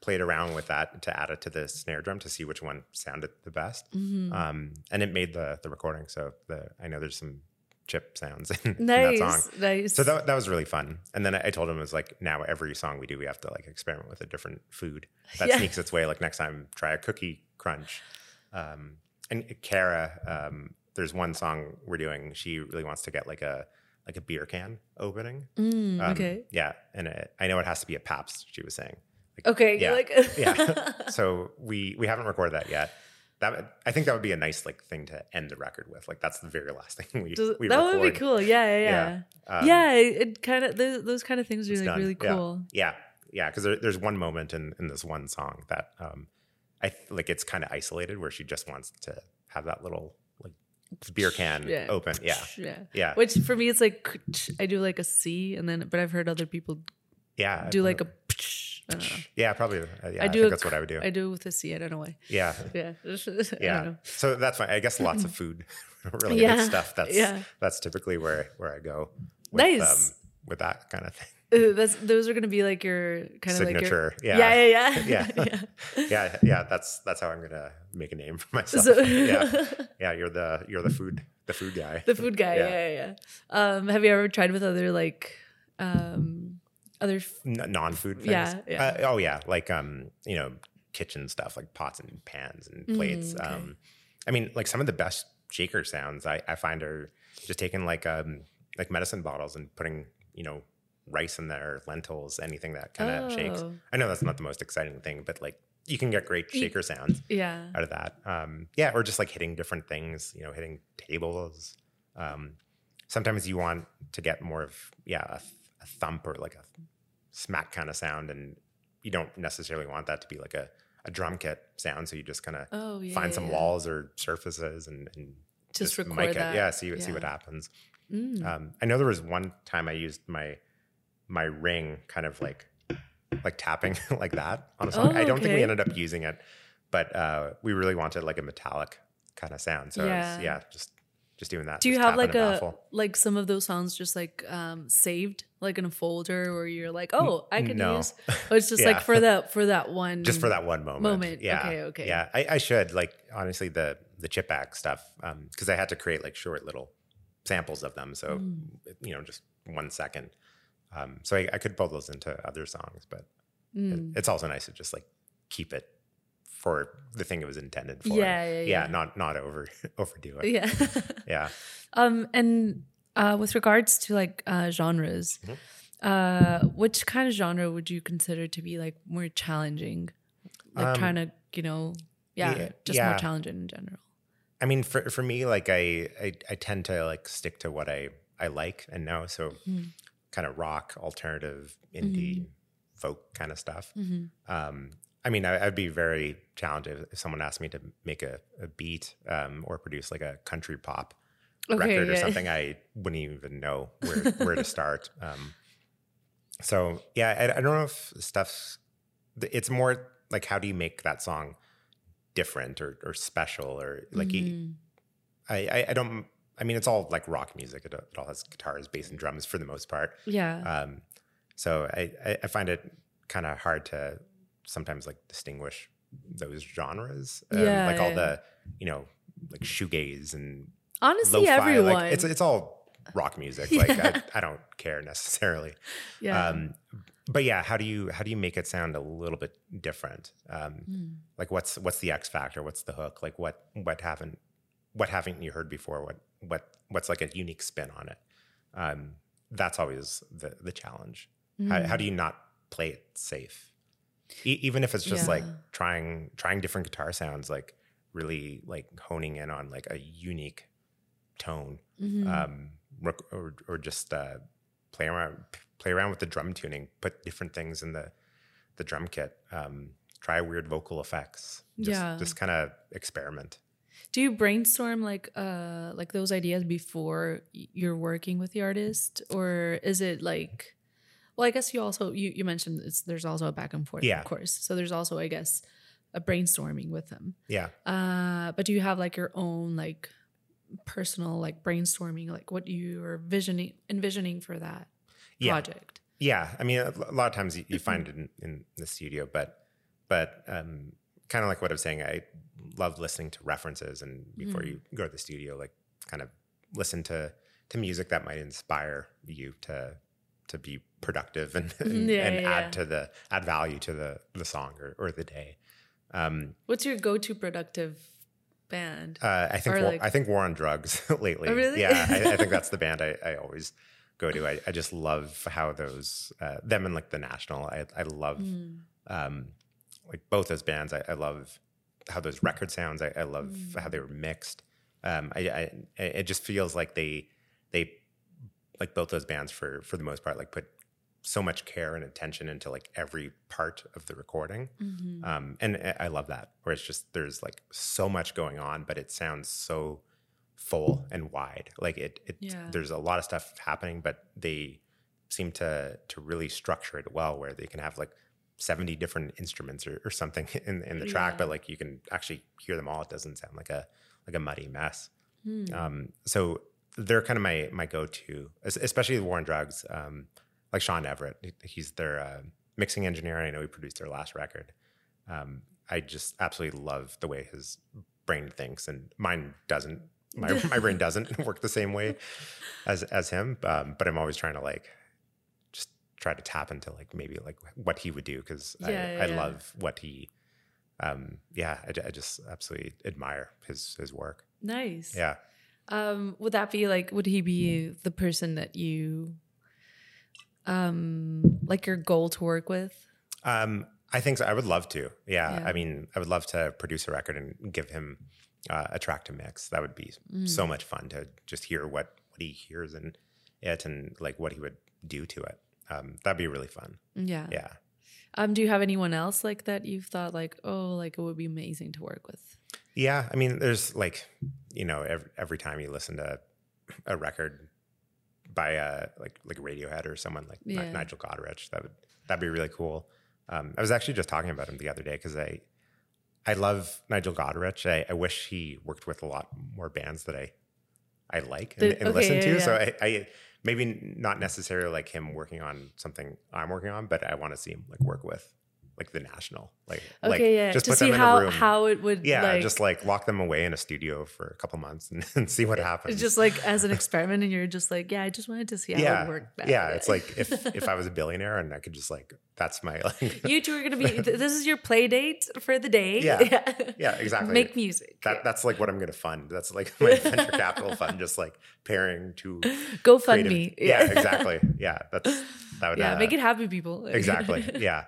played around with that to add it to the snare drum to see which one sounded the best. And it made the recording. So I know there's some chip sounds in that song. Nice. So that was really fun. And then I told him, it was like, now every song we do, we have to like experiment with a different food that sneaks its way. Like next time, try a cookie crunch. And Kara, there's one song we're doing. She really wants to get like a beer can opening. Okay. Yeah. And I know it has to be a Pabst, she was saying. Like, Okay. Yeah. Like Yeah. So we haven't recorded that yet. I think that would be a nice like thing to end the record with. Like that's the very last thing we that record. would be cool. Yeah. It kind of those kind of things are like done. really cool. Yeah. Because there's one moment in this one song that like it's kind of isolated where she just wants to have that little like beer can open. Yeah. Which for me it's like I do like a C and then, but I've heard other people do like a. I don't know. Yeah, probably. I think that's what I would do. I do with a C. I don't know why. Yeah. Yeah. Yeah. I don't know. So that's fine. I guess lots of food related stuff. That's typically where I go with that kind of thing. Those are going to be like your kind of signature. Like your, yeah. That's how I'm going to make a name for myself. Yeah. You're the food guy. The food guy. Yeah. Have you ever tried with other like other non-food things? Yeah. Like kitchen stuff like pots and pans and plates. Okay. I mean, like some of the best shaker sounds I find are just taking like medicine bottles and putting rice in there, lentils, anything that kind of shakes. I know that's not the most exciting thing, but like you can get great shaker sounds out of that. Or just like hitting different things, hitting tables. Sometimes you want to get more of a thump or like a smack kind of sound, and you don't necessarily want that to be like a drum kit sound. So you just kind of find some walls or surfaces and just record mic that. it. Yeah, see what happens. I know there was one time I used my ring kind of like tapping like that on a song. I don't think we ended up using it, but we really wanted like a metallic kind of sound. So just doing that. Do you have like some of those sounds just like saved like in a folder where you're like, I could use? Or it's just like for that one. Just for that one moment. Yeah. Okay. Yeah, I should like honestly the chip bag stuff because I had to create like short little samples of them. So just 1 second. So I could pull those into other songs, but it's also nice to just like keep it for the thing it was intended for. Yeah. Not overdo it. Yeah. Yeah. And with regards to like genres, which kind of genre would you consider to be like more challenging? Like trying to, more challenging in general. I mean, for me, like I tend to like stick to what I like and know. So kind of rock, alternative, indie, folk kind of stuff. I mean, I'd be very challenged if someone asked me to make a beat or produce like a country pop record or something. I wouldn't even know where to start. So I don't know if it's more like how do you make that song different or special or like I don't. I mean, it's all like rock music. It all has guitars, bass, and drums for the most part. Yeah. So I find it kind of hard to sometimes like distinguish those genres. Like all the, like shoegaze and honestly, lo-fi. everyone. Like it's all rock music. Like I don't care necessarily. Yeah. But yeah, how do you make it sound a little bit different? Like what's the X factor? What's the hook? Like what haven't you heard before? What's like a unique spin on it? That's always the challenge. How do you not play it safe? Even if it's just like trying different guitar sounds, like really like honing in on like a unique tone, or just play around with the drum tuning, put different things in the drum kit, try weird vocal effects, just kind of experiment. Do you brainstorm like those ideas before you're working with the artist, or is it like? Well, I guess you mentioned there's also a back and forth, of course. So there's also, I guess, a brainstorming with them. Yeah. But do you have like your own like personal like brainstorming, like what you are envisioning for that project? Yeah. I mean, a lot of times you find it in the studio, but but kind of like what I was saying, I love listening to references, and before you go to the studio, like kind of listen to music that might inspire you to be productive and add value to the song or the day. What's your go-to productive band? I think War on Drugs lately. Oh, really? Yeah, I think that's the band I always go to. I just love how those them and like the National. I love like both those bands. I love how those record sounds. I love how they were mixed. It just feels like they like both those bands for the most part like put so much care and attention into like every part of the recording. And I love that, where it's just there's like so much going on, but it sounds so full and wide. Like there's a lot of stuff happening, but they seem to really structure it well, where they can have like 70 different instruments or something in the track, but like you can actually hear them all. It doesn't sound like a muddy mess. So they're kind of my go-to, especially the War on Drugs. Like Sean Everett, he's their mixing engineer. I know he produced their last record. I just absolutely love the way his brain thinks, and mine doesn't. My brain doesn't work the same way as him. But I'm always trying to like just try to tap into like maybe like what he would do, because I love what he. I just absolutely admire his work. Nice. Yeah. Would that be like? Would he be the person that you? Like your goal to work with? I think so. I would love to. Yeah. I mean, I would love to produce a record and give him a track to mix. That would be so much fun to just hear what he hears in it and like what he would do to it. That'd be really fun. Yeah. Yeah. Do you have anyone else like that you've thought like, oh, like it would be amazing to work with? Yeah. I mean, there's like, every time you listen to a record by like Radiohead or someone like Nigel Godrich, that'd be really cool. I was actually just talking about him the other day because I love Nigel Godrich. I wish he worked with a lot more bands that I like and listen to. So I maybe not necessarily like him working on something I'm working on, but I want to see him like work with like the National, just to put see them in a room. how it would just like lock them away in a studio for a couple months and see what happens. It's just like as an experiment, and you're just like, I just wanted to see how it would work better. Yeah, it's like if I was a billionaire and I could just like, that's my like, you two are gonna be this is your play date for the day. Yeah, exactly. Make music. That's like what I'm gonna fund. That's like my venture capital fund, just like pairing to GoFundMe. Yeah, exactly. Yeah, that would make it happy, people. Exactly. Yeah.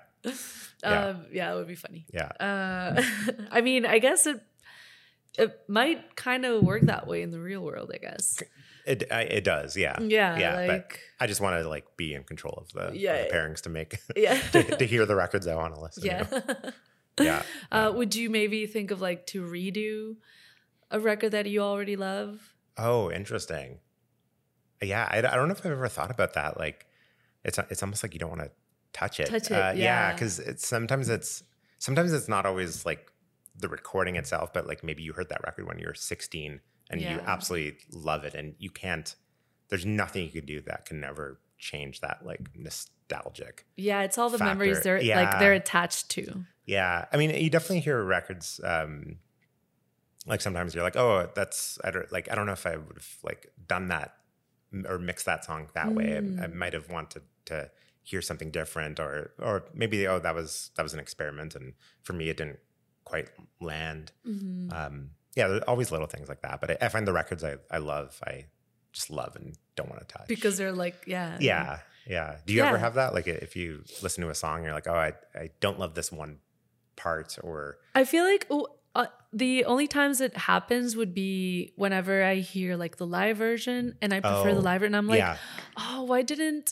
It would be funny. Yeah. I mean, I guess it might kind of work that way in the real world, I guess. It does, yeah. Yeah, but I just want to like be in control of the pairings to make to hear the records I want to listen to. Yeah. Would you maybe think of like to redo a record that you already love? Oh, interesting. Yeah, I don't know if I've ever thought about that. Like, it's almost like you don't want to touch it. Yeah, because sometimes it's not always like the recording itself, but like maybe you heard that record when you were 16 and you absolutely love it, and there's nothing you could do that can never change that like nostalgic. Yeah, it's all the factor. Memories they're attached to. Yeah, I mean, you definitely hear records. Like sometimes you're like, oh, I don't know if I would have like done that or mixed that song that way. I might have wanted to hear something different, or maybe that was an experiment, and for me it didn't quite land. There's always little things like that, but I find the records I love, I just love and don't want to touch because they're like do you ever have that, like if you listen to a song and you're like, oh, I don't love this one part? Or I feel like the only times it happens would be whenever I hear like the live version and I prefer the live version, and I'm like, oh, why didn't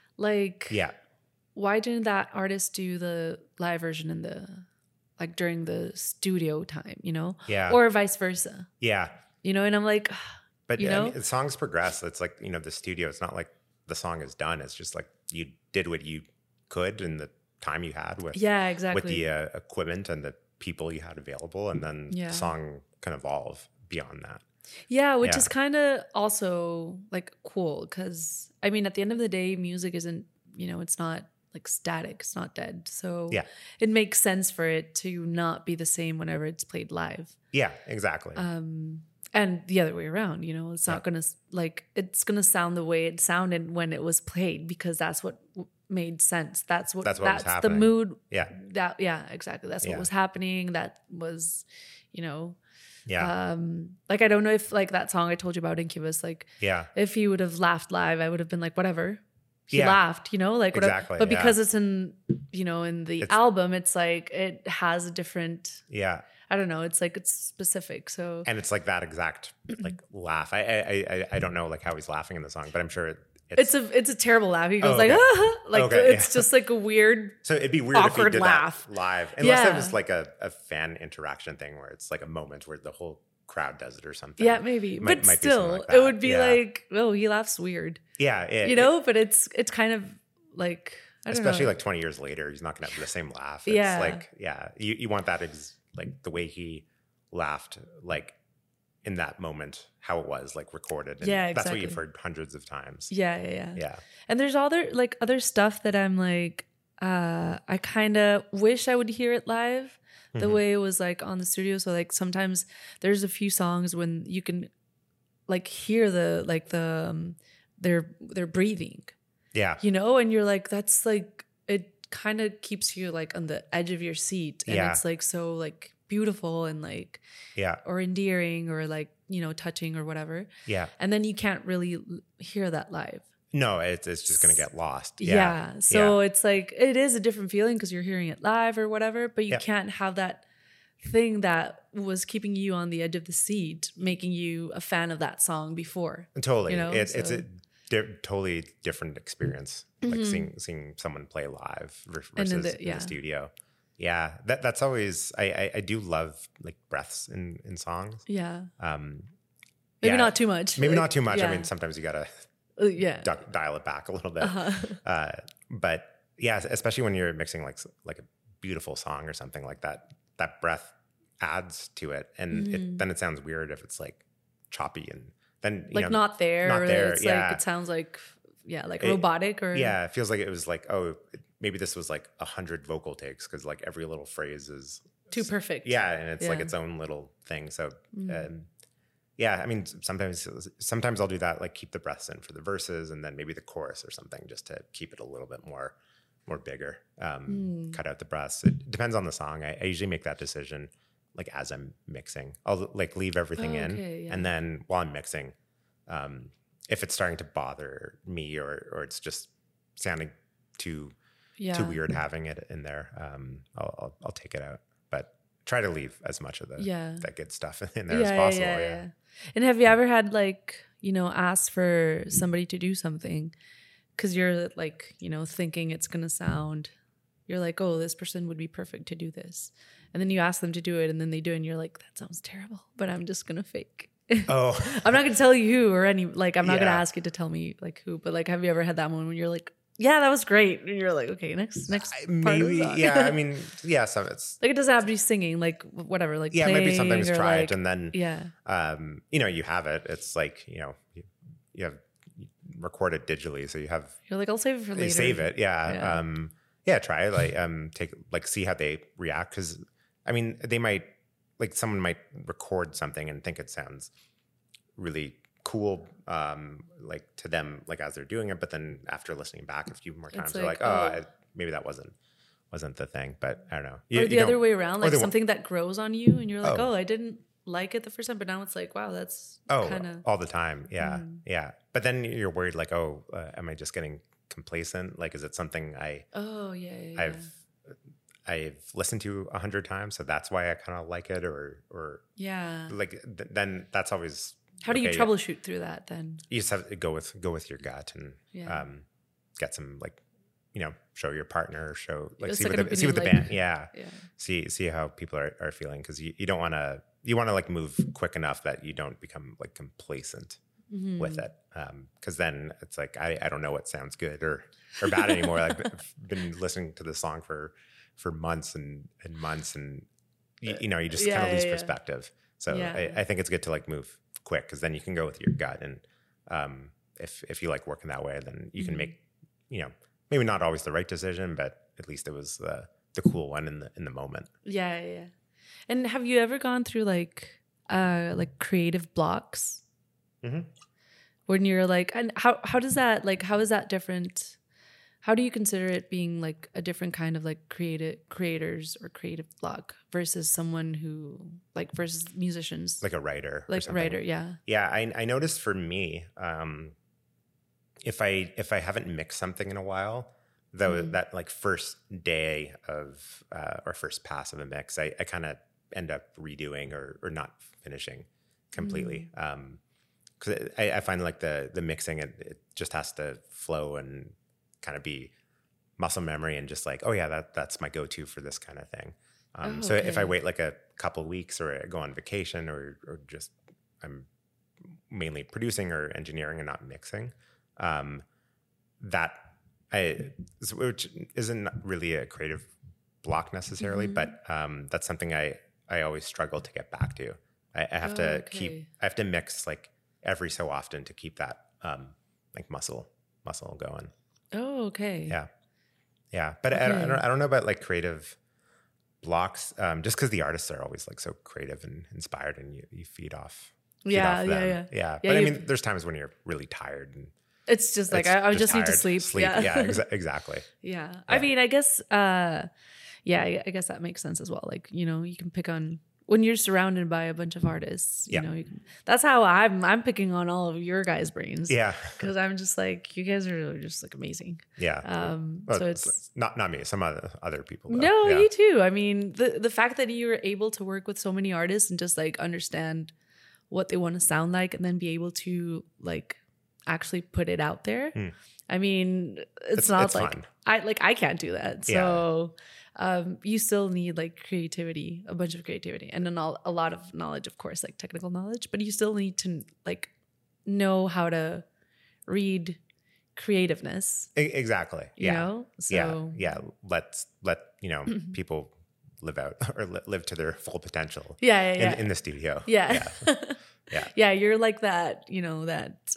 that artist do the live version in the like during the studio time, or vice versa, and I'm like, but I mean, songs progress. It's like, the studio, it's not like the song is done. It's just like you did what you could in the time you had with with the equipment and the people you had available, and then the song can evolve beyond that. Which is kind of also like cool, because I mean, at the end of the day, music isn't, it's not like static. It's not dead. So Yeah. it makes sense for it to not be the same whenever it's played live. Yeah, exactly. And the other way around, you know, it's not going to like, it's going to sound the way it sounded when it was played because that's what made sense. That's was the happening. mood. Yeah. Yeah, exactly. That's what was happening. That was, you know, Yeah. like, I don't know if like that song I told you about Incubus, like if he would have laughed live, I would have been like, whatever. He laughed, you know, like whatever. Exactly. But because it's in, you know, in the album, it's like it has a different. Yeah. I don't know. It's like it's specific. So and it's like that exact like laugh. I don't know like how he's laughing in the song, but I'm sure it's a terrible laugh. He goes okay. like it's just like a weird. So it'd be weird awkward if he did laugh that live, unless it was like a fan interaction thing where it's like a moment where the whole crowd does it or something. Yeah, maybe, but still, like it would be like, oh, he laughs weird. Yeah, you know, but it's kind of like. I don't Especially know. like 20 years later, he's not going to have the same laugh. It's like, you want that like the way he laughed, like in that moment, how it was like recorded. And exactly. That's what you've heard hundreds of times. Yeah. And there's other stuff that I'm like, I kind of wish I would hear it live the way it was like on the studio. So like sometimes there's a few songs when you can like hear their breathing. Yeah. You know, and you're like, that's like, it kind of keeps you like on the edge of your seat. And it's like so like beautiful and like, or endearing or like, you know, touching or whatever. Yeah. And then you can't really hear that live. No, it's just going to get lost. So it's like, it is a different feeling because you're hearing it live or whatever, but you can't have that thing that was keeping you on the edge of the seat, making you a fan of that song before. Totally. You know? It's a totally different experience, like seeing someone play live versus in the studio. Yeah, that's always I do love like breaths in songs. Yeah. Maybe not too much. Maybe not too much. I mean, sometimes you gotta dial it back a little bit. But yeah, especially when you're mixing like a beautiful song or something like that, that breath adds to it, and then it sounds weird if it's like choppy and. Then like not there. It's like it sounds like robotic or it feels like it was like maybe this was like 100 vocal takes because like every little phrase is too perfect. Yeah, and it's like its own little thing. So I mean sometimes I'll do that, like keep the breaths in for the verses and then maybe the chorus or something just to keep it a little bit more bigger. Cut out the breaths. It depends on the song. I usually make that decision. Like as I'm mixing, I'll like leave everything in, and then while I'm mixing, if it's starting to bother me or it's just sounding too weird having it in there, I'll take it out. But try to leave as much of that good stuff in there as possible. Yeah. And have you ever had like asked for somebody to do something because you're like thinking it's gonna sound, you're like, oh, this person would be perfect to do this. And then you ask them to do it and then they do it and you're like, that sounds terrible, but I'm just going to fake. Oh. I'm not going to tell you who or any, like, I'm not going to ask you to tell me like who, but like, have you ever had that one when you're like, yeah, that was great. And you're like, okay, next maybe, part yeah. I mean, yeah, some it's like, it doesn't have to be singing, like whatever, like maybe sometimes try like, it and then, you have it. It's like, you have recorded digitally. So you're like, I'll save it for later. You save it. Yeah. Try it. Like, see how they react. Cause I mean, they might, like someone might record something and think it sounds really cool, like to them, like as they're doing it. But then after listening back a few more times, they're like, maybe that wasn't the thing. But I don't know. Or the other way around, like something that grows on you and you're like, I didn't like it the first time, but now it's like, wow, that's kind of all the time. Yeah. Yeah. But then you're worried like, am I just getting complacent? Like, is it something I've listened to 100 times, so that's why I kind of like it, or like then that's always. How do you troubleshoot through that then? You just have to go with your gut and get some like show your partner, see what the band see how people are feeling, because you don't want to like move quick enough that you don't become like complacent with it, because then it's like I don't know what sounds good or bad anymore. Like I've been listening to this song for months and months, and you just kind of lose perspective. So I think it's good to like move quick, because then you can go with your gut, and if you like working that way, then you can make maybe not always the right decision, but at least it was the cool one in the moment. Yeah, yeah. And have you ever gone through like creative blocks? Mm-hmm. When you're like, and how does that, like, how is that different? How do you consider it being like a different kind of like creators or creative block versus someone who like versus musicians? Like a writer. Like a writer, yeah. Yeah, I noticed for me, if I haven't mixed something in a while, though that like first day of or first pass of a mix, I kind of end up redoing or not finishing completely. Because I find like the mixing, it just has to flow and kind of be muscle memory and just like, oh yeah, that's my go-to for this kind of thing. So if I wait like a couple weeks or I go on vacation or just I'm mainly producing or engineering and not mixing, which isn't really a creative block necessarily, but that's something I always struggle to get back to. I have to I have to mix like every so often to keep that like muscle going. Oh, okay. Yeah. But I don't know about like creative blocks, just because the artists are always like so creative and inspired, and you feed off. Yeah. But I mean, there's times when you're really tired and it's just like I just need to sleep. Yeah, exactly. Yeah. I mean, I guess I guess that makes sense as well. Like, you know, you can pick on when you're surrounded by a bunch of artists, you know, that's how I'm picking on all of your guys' brains. Yeah. Because I'm just like, you guys are just like amazing. Yeah. So it's not me, some other people. Though. No, you too. I mean, the fact that you were able to work with so many artists and just like understand what they want to sound like and then be able to like actually put it out there. I mean, it's like fun. I can't do that. So you still need like creativity, a bunch of creativity, and then a lot of knowledge, of course, like technical knowledge, but you still need to like know how to read creativeness. Exactly. You know? So yeah. Let you know, people live out or live to their full potential. In the studio. Yeah. You're like that, you know, that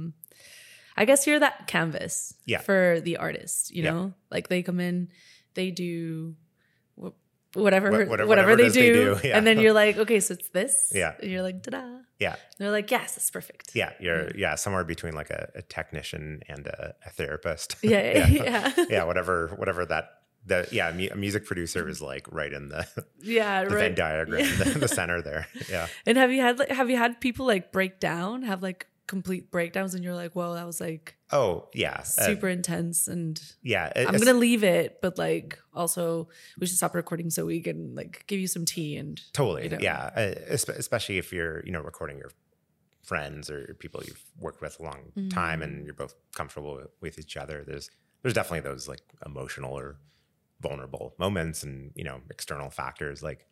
I guess you're that canvas for the artist, you know, like they come in, they do whatever they do. And then you're like, okay, so it's this. Yeah. And you're like, ta-da. Yeah. And they're like, yes, it's perfect. Yeah. You're somewhere between like a technician and a therapist. Yeah. Whatever a music producer is like right in the Venn diagram, the center there. Yeah. And have you had people like break down, have like complete breakdowns, and you're like, whoa, that was like, oh yeah, super intense, and I'm gonna leave it, but like also we should stop recording so we can like give you some tea and totally, you know. Especially if you're recording your friends or people you've worked with a long time and you're both comfortable with each other. There's definitely those like emotional or vulnerable moments, and external factors like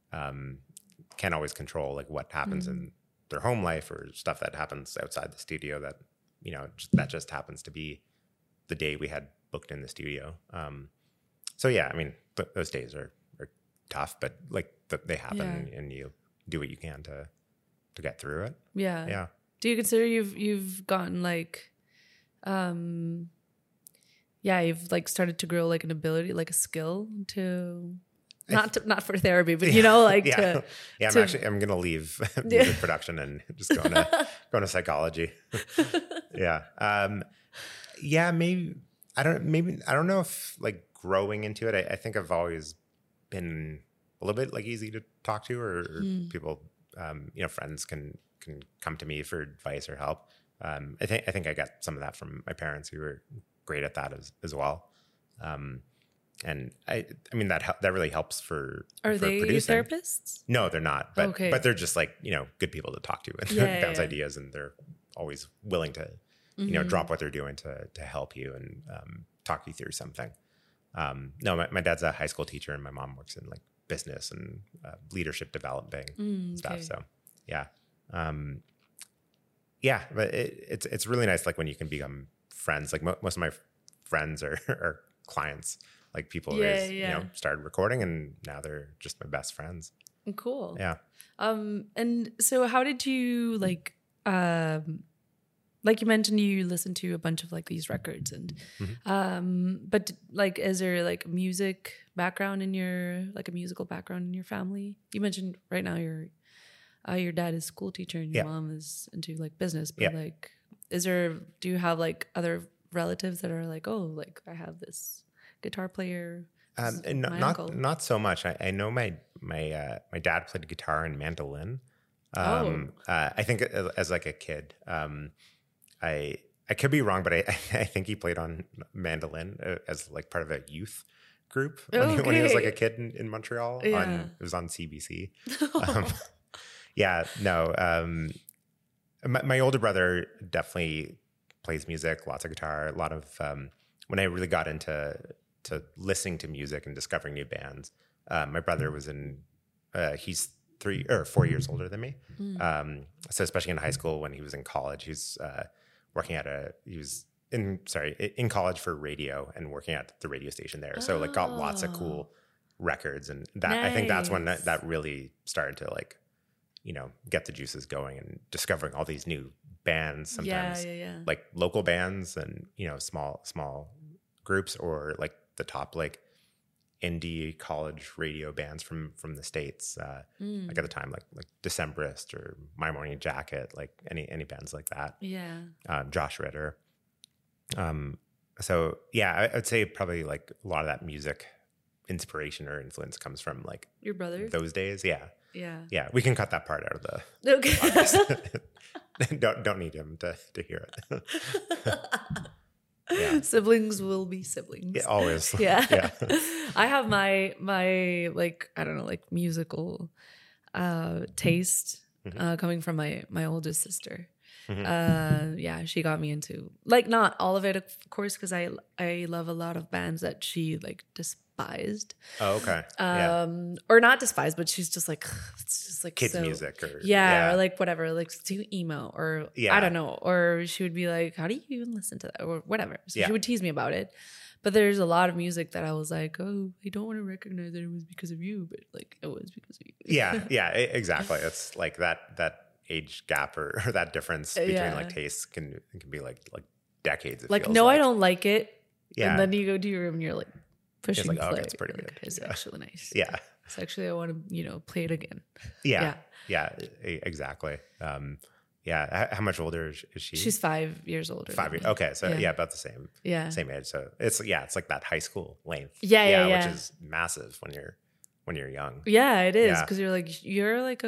can't always control like what happens in their home life or stuff that happens outside the studio that that just happens to be the day we had booked in the studio. So yeah, I mean those days are tough, but like they happen, and you do what you can to get through it. Yeah. Do you consider you've gotten like you've like started to grow like an ability, like a skill to not for therapy, but I'm gonna leave music production and just go into psychology. Maybe I don't know if like growing into it. I think I've always been a little bit like easy to talk to, or people, friends can come to me for advice or help. I think I got some of that from my parents, who were great at that as well. And I mean that really helps for they producing. Therapists? No, they're not. But but they're just like good people to talk to and bounce ideas, and they're always willing to drop what they're doing to help you and talk you through something. No, my dad's a high school teacher, and my mom works in like business and leadership developing stuff. So but it's really nice like when you can become friends. Like most of my friends are clients. Like people started recording, and now they're just my best friends. Cool. Yeah. And so how did you like like you mentioned, you listen to a bunch of like these records, and but like, is there like a music background in your like a musical background in your family? You mentioned right now your dad is a school teacher and your mom is into like business, but like, do you have like other relatives that are like, oh, like I have this guitar player? And not so much. I know my dad played guitar and mandolin. I think as like a kid, I could be wrong, but I think he played on mandolin as like part of a youth group when he was like a kid in Montreal. It was on CBC. My older brother definitely plays music, lots of guitar, a lot of when I really got into listening to music and discovering new bands. My brother was he's 3 or 4 years older than me. So especially in high school, when he was in college, he's working in college for radio and working at the radio station there. So like got lots of cool records, and that I think that's when that really started to like, get the juices going and discovering all these new bands, sometimes like local bands and, small groups, or like the top like indie college radio bands from the States. Like at the time, like Decemberist or My Morning Jacket, like any bands like that. Josh Ritter. So yeah, I'd say probably like a lot of that music inspiration or influence comes from like your brother those days. Yeah. We can cut that part out of the podcast. don't need him to hear it. Siblings will be siblings. Yeah, always. Yeah. I have my like, I don't know, like musical taste coming from my oldest sister. She got me into like, not all of it, of course, because I love a lot of bands that she like despised. Oh, okay. Or not despised, but she's just like, it's just like kids music or or like whatever, like it's too emo or I don't know. Or she would be like, how do you even listen to that or whatever? So she would tease me about it. But there's a lot of music that I was like, oh, I don't want to recognize that it was because of you, but like it was because of you. Exactly. It's like that age gap or that difference between like tastes can be like decades. Like, no, I don't like it. Yeah. And then you go to your room and you're like pushing play. Okay, it's pretty good. It's actually nice. Yeah. It's actually, I want to, play it again. Yeah, exactly. How much older is she? She's 5 years older. 5 years. Okay. So about the same age. So it's like that high school length. Yeah. Which is massive when you're young. Yeah, it is. Cause you're like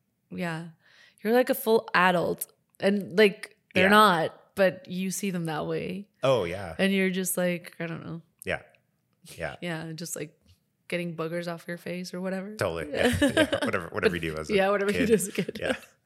a full adult, and like they're not, but you see them that way. Oh yeah. And you're just like, I don't know. Yeah. Yeah. Just like getting boogers off your face or whatever. Totally. Yeah. Whatever you do as a kid. Whatever you do as a kid.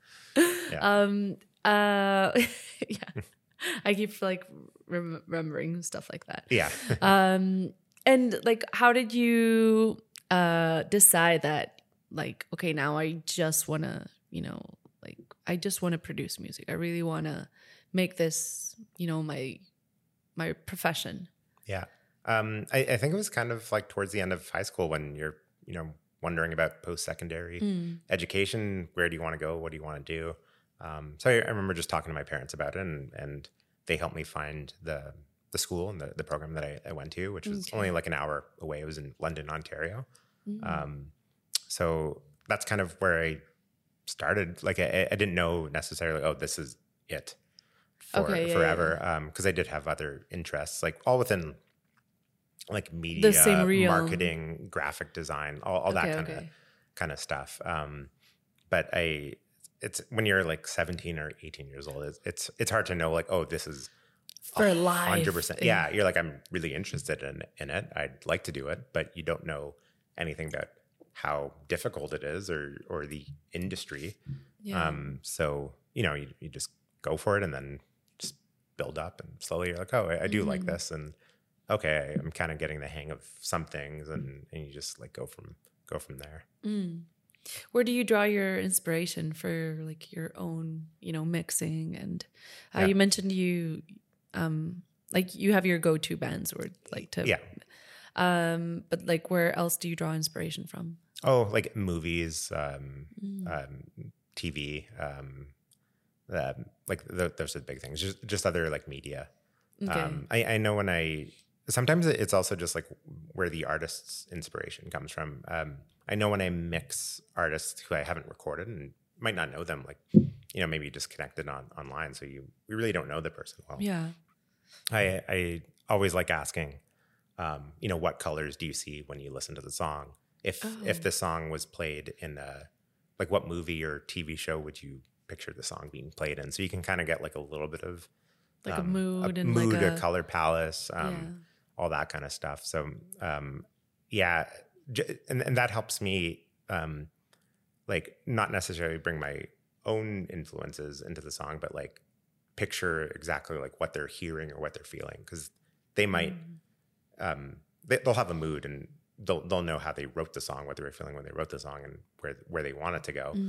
I keep like remembering stuff like that. Yeah. And like, how did you decide that like, okay, now I just want to, I just want to produce music. I really want to make this, my profession. Yeah. I think it was kind of like towards the end of high school when you're, wondering about post-secondary education. Where do you want to go? What do you want to do? So I remember just talking to my parents about it, and they helped me find the school and the program that I went to, which was only like an hour away. It was in London, Ontario. So that's kind of where I started. Like I didn't know necessarily, oh, this is it forever. Because I did have other interests, like all within like media, marketing, graphic design, all that kind of stuff. But it's when you're like 17 or 18 years old, it's hard to know like, oh, this is for life. 100%. Yeah. You're like, I'm really interested in it. I'd like to do it, but you don't know anything about how difficult it is or the industry. So, you just go for it and then just build up, and slowly you're like, oh, I do like this. And okay, I'm kind of getting the hang of some things, and you just like go from there. Where do you draw your inspiration for like your own, mixing? And you mentioned you like you have your go-to bands or like to but like where else do you draw inspiration from? Oh, like movies, TV, Those are the big things. Just other like media. Okay. I know sometimes it's also just like where the artist's inspiration comes from. I know when I mix artists who I haven't recorded and might not know them, like, maybe you just connected online. So we really don't know the person well. Yeah. I always like asking, what colors do you see when you listen to the song? If the song was played in like what movie or TV show would you picture the song being played in? So you can kind of get like a little bit of like a mood and mood, like a color palette, all that kind of stuff. So yeah, and that helps me like not necessarily bring my own influences into the song, but like picture exactly like what they're hearing or what they're feeling, because they might they'll have a mood and they'll know how they wrote the song, what they were feeling when they wrote the song, and where they want it to go.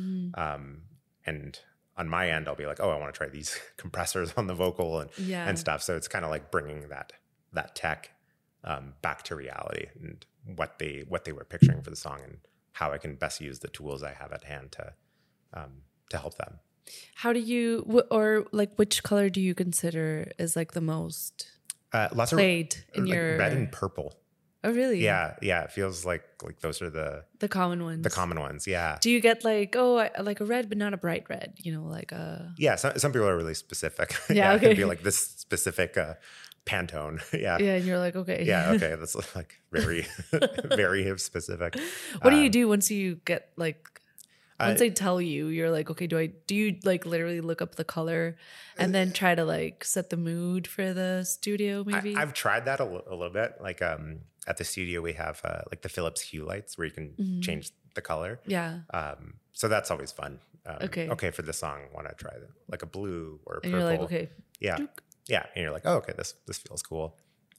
And on my end, I'll be like, oh, I want to try these compressors on the vocal and stuff. So it's kind of like bringing that tech back to reality and what they were picturing for the song and how I can best use the tools I have at hand to help them. How do you, or like which color do you consider is like the most lots played in like your red and purple? Oh, really? Yeah. It feels like those are the common ones. The common ones, yeah. Do you get like, I like a red, but not a bright red? Like a... Yeah, some people are really specific. Yeah, okay. It could be like this specific Pantone. Yeah. Yeah, and you're like, okay. Yeah, okay. That's like very, very specific. What do you do once you get like... Once they tell you, you're like, okay, do you like literally look up the color and then try to like set the mood for the studio maybe? I've tried that a little bit. Like at the studio, we have like the Philips Hue lights where you can change the color. Yeah. So that's always fun. Okay, for this song, want to try like a blue or a purple. And you're like, okay. Yeah. Dook. Yeah. And you're like, oh, okay, this feels cool.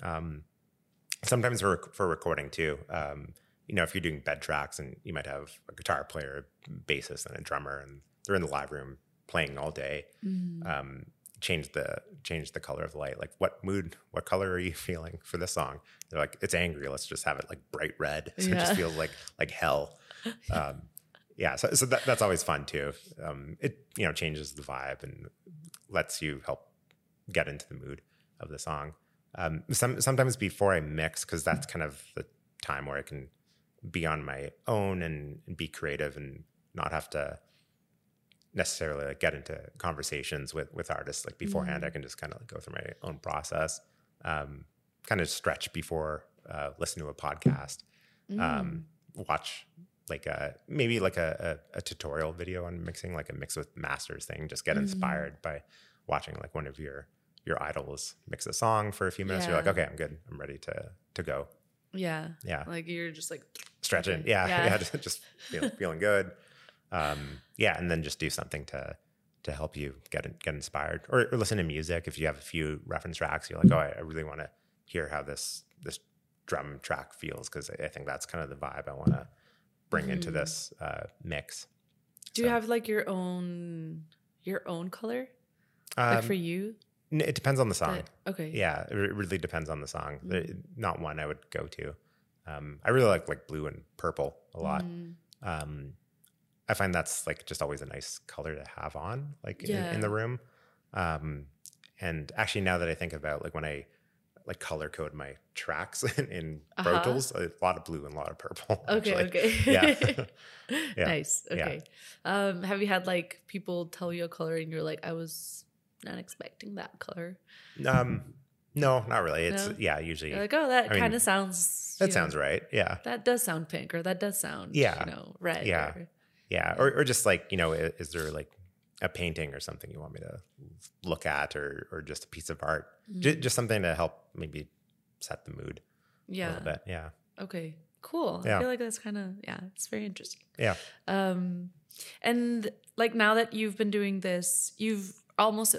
Sometimes for recording too, if you're doing bed tracks and you might have a guitar player, a bassist, and a drummer, and they're in the live room playing all day, change the color of the light. Like what color are you feeling for this song? They're like, it's angry. Let's just have it like bright red. So it just feels like hell. So that's always fun too. It changes the vibe and lets you help get into the mood of the song. Sometimes before I mix, because that's kind of the time where I can be on my own and be creative and not have to necessarily like get into conversations with artists like beforehand. I can just kind of like go through my own process, kind of stretch before listen to a podcast, watch like maybe like a tutorial video on mixing, like a mix with masters thing. Just get inspired by watching like one of your idols mix a song for a few minutes. You're like, okay, I'm good. I'm ready to go. Yeah. Yeah. Like you're just like stretching. Okay. Yeah. Just feeling good. And then just do something to help you get inspired, or listen to music. If you have a few reference tracks, you're like, oh, I really want to hear how this drum track feels, because I think that's kind of the vibe I want to bring into this mix. Do you have like your own color, like for you? It depends on the song. Okay. Yeah, it really depends on the song. Not one I would go to. I really like blue and purple a lot. I find that's like just always a nice color to have on, like in the room. And actually, now that I think about like when I like color code my tracks in Pro Tools, a lot of blue and a lot of purple. Okay. Yeah. Nice. Okay. Yeah. Have you had like people tell you a color and you're like, I was not expecting that color? No, not really. It's usually you're like, oh, that kind of sounds. That sounds right. Yeah. That does sound pink, or that does sound red. Yeah. Yeah. Or just like, is there like a painting or something you want me to look at, or just a piece of art, just something to help maybe set the mood a little bit. Yeah. Okay, cool. Yeah. I feel like that's kind of, it's very interesting. Yeah. And like now that you've been doing this, you've almost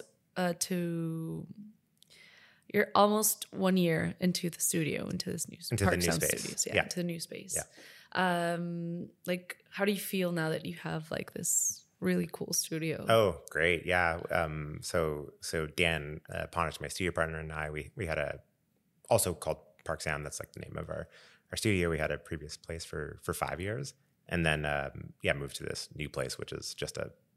you're almost 1 year into the studio, into this new into Park the new Sound space. Studios, Into the new space. Yeah. Like, how do you feel now that you have like this really cool studio? Oh, great. Yeah. So Dan Ponich, my studio partner, and I, we had also called Park Sound. That's like the name of our studio. We had a previous place for 5 years, and then moved to this new place, which is just a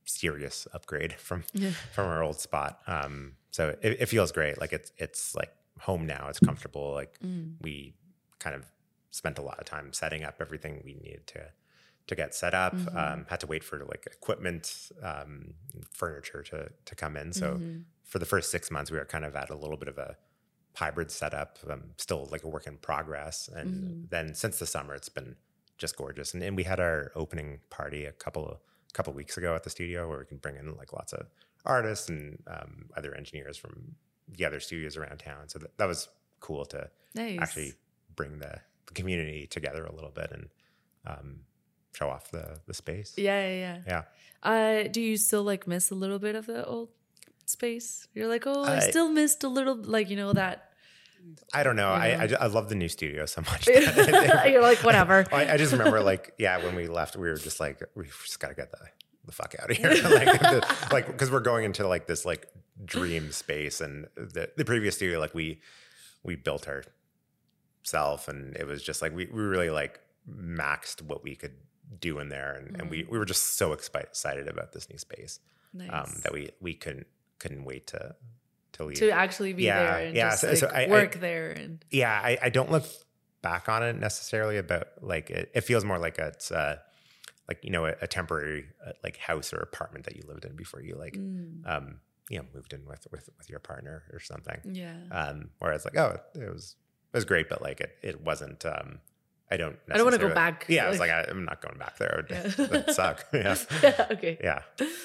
serious upgrade from our old spot. So it feels great. Like it's like home now. It's comfortable. Like we kind of spent a lot of time setting up everything we needed to get set up. Had to wait for like equipment, furniture to come in. So for the first 6 months, we were kind of at a little bit of a hybrid setup, still like a work in progress. And then since the summer, it's been just gorgeous. And we had our opening party a couple weeks ago at the studio, where we can bring in like lots of artists and other engineers from the other studios around town. So that was cool to actually bring the community together a little bit and show off the space. Yeah. Do you still like miss a little bit of the old space? You're like, I still missed a little, like, that. I don't know. I love the new studio so much. You're like, whatever. I just remember like, when we left, we were just like, we just got to get the fuck out of here. like, because we're going into like this like dream space, and the previous studio, like we built ourselves, and it was just like, we really like maxed what we could do in there. And we were just so excited about this new space. Nice. That we couldn't wait to leave. To actually be there and just work there. And I don't look back on it necessarily about like, it feels more like it's like, a temporary like house or apartment that you lived in before you like, moved in with your partner or something. Yeah. Whereas like, it was great, but like it wasn't, I don't want to go back. Yeah. I was like, I'm not going back there. That'd suck. Yeah. Okay. Yeah.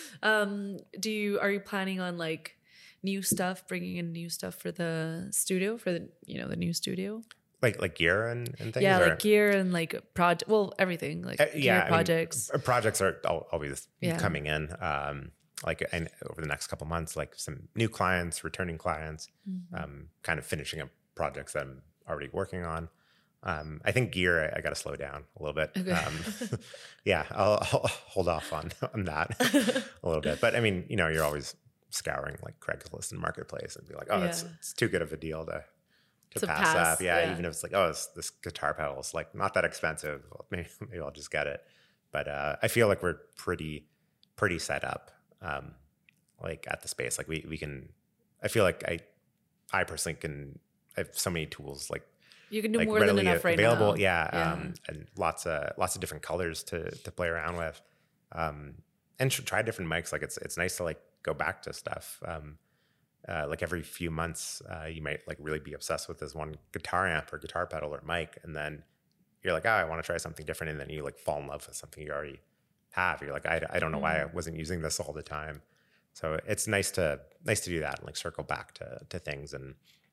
Are you planning on like new stuff, bringing in new stuff for the studio, for the new studio? Like gear and things? Yeah, like gear and like everything, like gear projects. Projects are always coming in. And over the next couple months, like some new clients, returning clients, kind of finishing up projects that I'm already working on. I think gear, I got to slow down a little bit. Okay. I'll hold off on that a little bit. But I mean, you're always scouring like Craigslist and Marketplace and be like, it's too good of a deal to pass up. Yeah, even if it's like, this guitar pedal is like not that expensive. Maybe I'll just get it. But I feel like we're pretty set up, like at the space. Like we can. I feel like I personally can. I have so many tools like. You can do more than enough right available, now. Yeah. And lots of different colors to play around with, and try different mics. Like it's nice to like go back to stuff. Like every few months, you might like really be obsessed with this one guitar amp or guitar pedal or mic, and then you're like, I want to try something different, and then you like fall in love with something you already have. You're like, I don't know why I wasn't using this all the time. So it's nice to do that and like circle back to things. And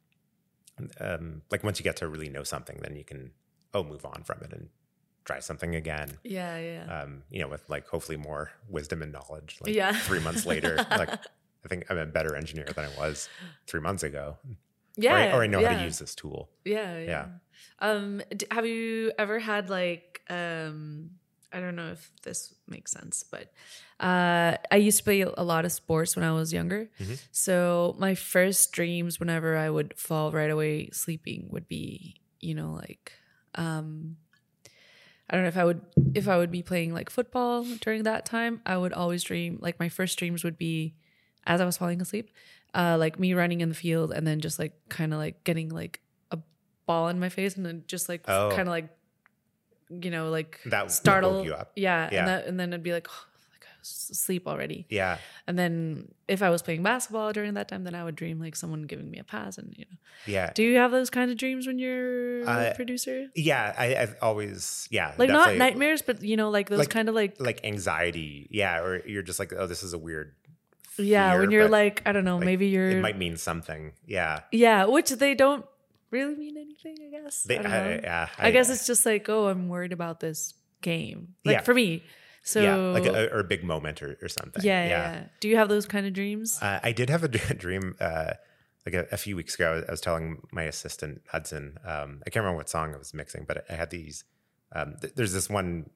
like once you get to really know something, then you can move on from it and try something again. With like hopefully more wisdom and knowledge. Like 3 months later, like I think I'm a better engineer than I was 3 months ago. Yeah, or I know how to use this tool. Yeah. Have you ever had like I don't know if this makes sense, but I used to play a lot of sports when I was younger. So my first dreams whenever I would fall right away sleeping would be, like, I don't know if I would be playing like football during that time. I would always dream, like my first dreams would be as I was falling asleep, like me running in the field and then just like kind of like getting like a ball in my face and then just like kind of like, like that startle you up. Yeah. And then I'd be like, like I was asleep already. Yeah. And then if I was playing basketball during that time, then I would dream like someone giving me a pass and Yeah. Do you have those kind of dreams when you're a producer? Yeah. I've always, like not nightmares, but like those kind of like anxiety. Yeah. Or you're just like, this is a weird fear, yeah. When you're like, I don't know, like, maybe it might mean something. Yeah. Yeah. Which they don't really mean anything, I guess. I guess it's just like, I'm worried about this game. Like for me. So like a big moment or something. Yeah. Do you have those kind of dreams? I did have a dream like a few weeks ago. I was telling my assistant Hudson, I can't remember what song I was mixing, but I had these. There's this one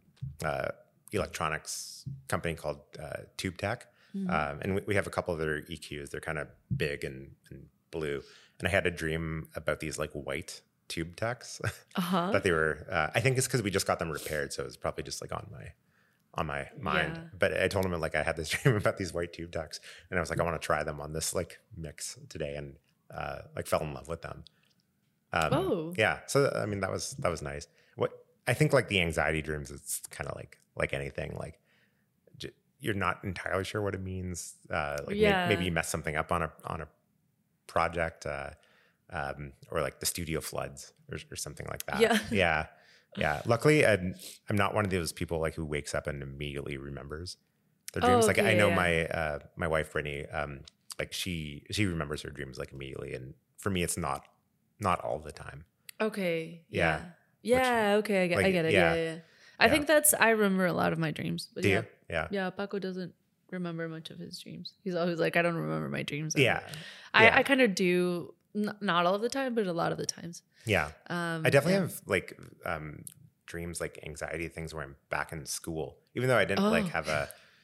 electronics company called Tube Tech, and we have a couple of their EQs. They're kind of big and blue. And I had a dream about these like white Tube Techs that they were. I think it's because we just got them repaired, so it was probably just like on on my mind. Yeah. But I told him like I had this dream about these white tube ducks, and I was like, I want to try them on this like mix today, and like fell in love with them. Oh. Yeah. So I mean, that was nice. What I think like the anxiety dreams, it's kind of like anything. Like you're not entirely sure what it means. Like maybe you mess something up on a project, or like the studio floods or something like that. Yeah. Yeah. Yeah. Luckily, I'm not one of those people like who wakes up and immediately remembers their dreams. okay, Like I know yeah. my wife Brittany, like she remembers her dreams like immediately, and for me, it's not all the time. Okay. Yeah. Yeah. Okay. I get it. Yeah. yeah. I think I remember a lot of my dreams. But Do yeah. you? Yeah. Yeah. Paco doesn't remember much of his dreams. He's always like, I don't remember my dreams. Yeah. I kind of do, not all of the time, but a lot of the times. Yeah. I definitely have like dreams, like anxiety things where I'm back in school, even though I didn't like have a,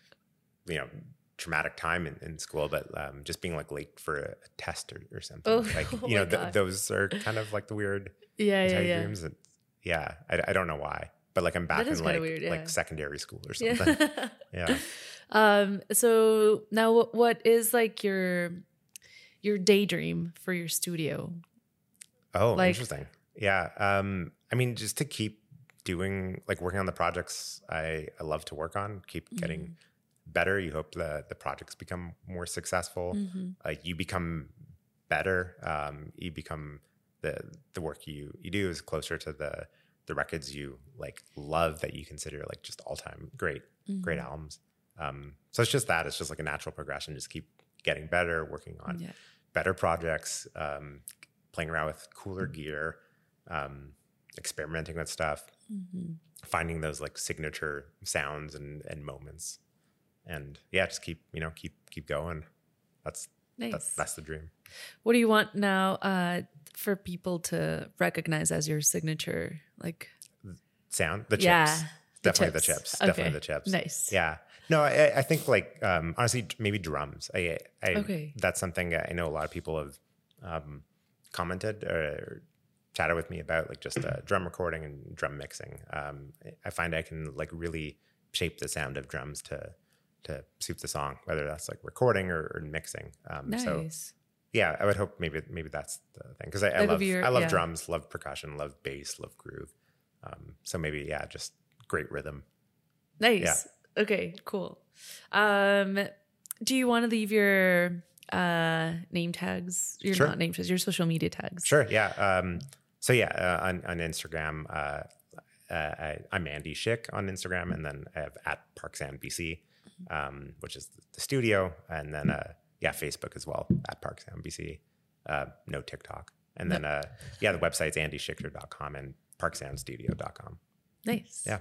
traumatic time in school, but just being like late for a test or something. Like, those are kind of like the weird anxiety dreams. And I don't know why, but like I'm back in like, weird, like secondary school or something. Yeah. So now what is like your daydream for your studio? Oh, like, interesting. Yeah. I mean, just to keep doing, like working on the projects I love to work on, keep getting better. You hope the projects become more successful. Like you become better. You become the work you do is closer to the records you like love that you consider like just all time great albums. So it's just that. It's just like a natural progression. Just keep getting better, working on better projects, playing around with cooler gear, experimenting with stuff, finding those like signature sounds and moments, and just keep going. That's nice. That's the dream. What do you want now for people to recognize as your signature like sound? The chips. Definitely the chips. Okay. Definitely the chips. Nice. Yeah. No, I think like honestly maybe drums. Okay. That's something I know a lot of people have commented or chatted with me about, like just drum recording and drum mixing. I find I can like really shape the sound of drums to suit the song, whether that's like recording or mixing. Nice. So yeah, I would hope maybe that's the thing, because I love drums, love percussion, love bass, love groove. So maybe just great rhythm. Nice. Yeah. Okay, cool. Do you want to leave your name tags? Sure. Not name tags, your social media tags. Sure. Yeah. So on Instagram, I'm Andy Schick on Instagram, and then I have at ParkSoundBC, which is the studio, and then Facebook as well at ParkSoundBC. No TikTok, and then the website's andyschichter.com and parksoundstudio.com. Nice. Yeah.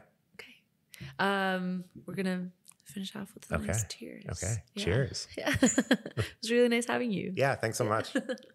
Okay. We're gonna finish off with a nice cheers. Okay. Yeah. Cheers. Yeah. It was really nice having you. Yeah. Thanks so much.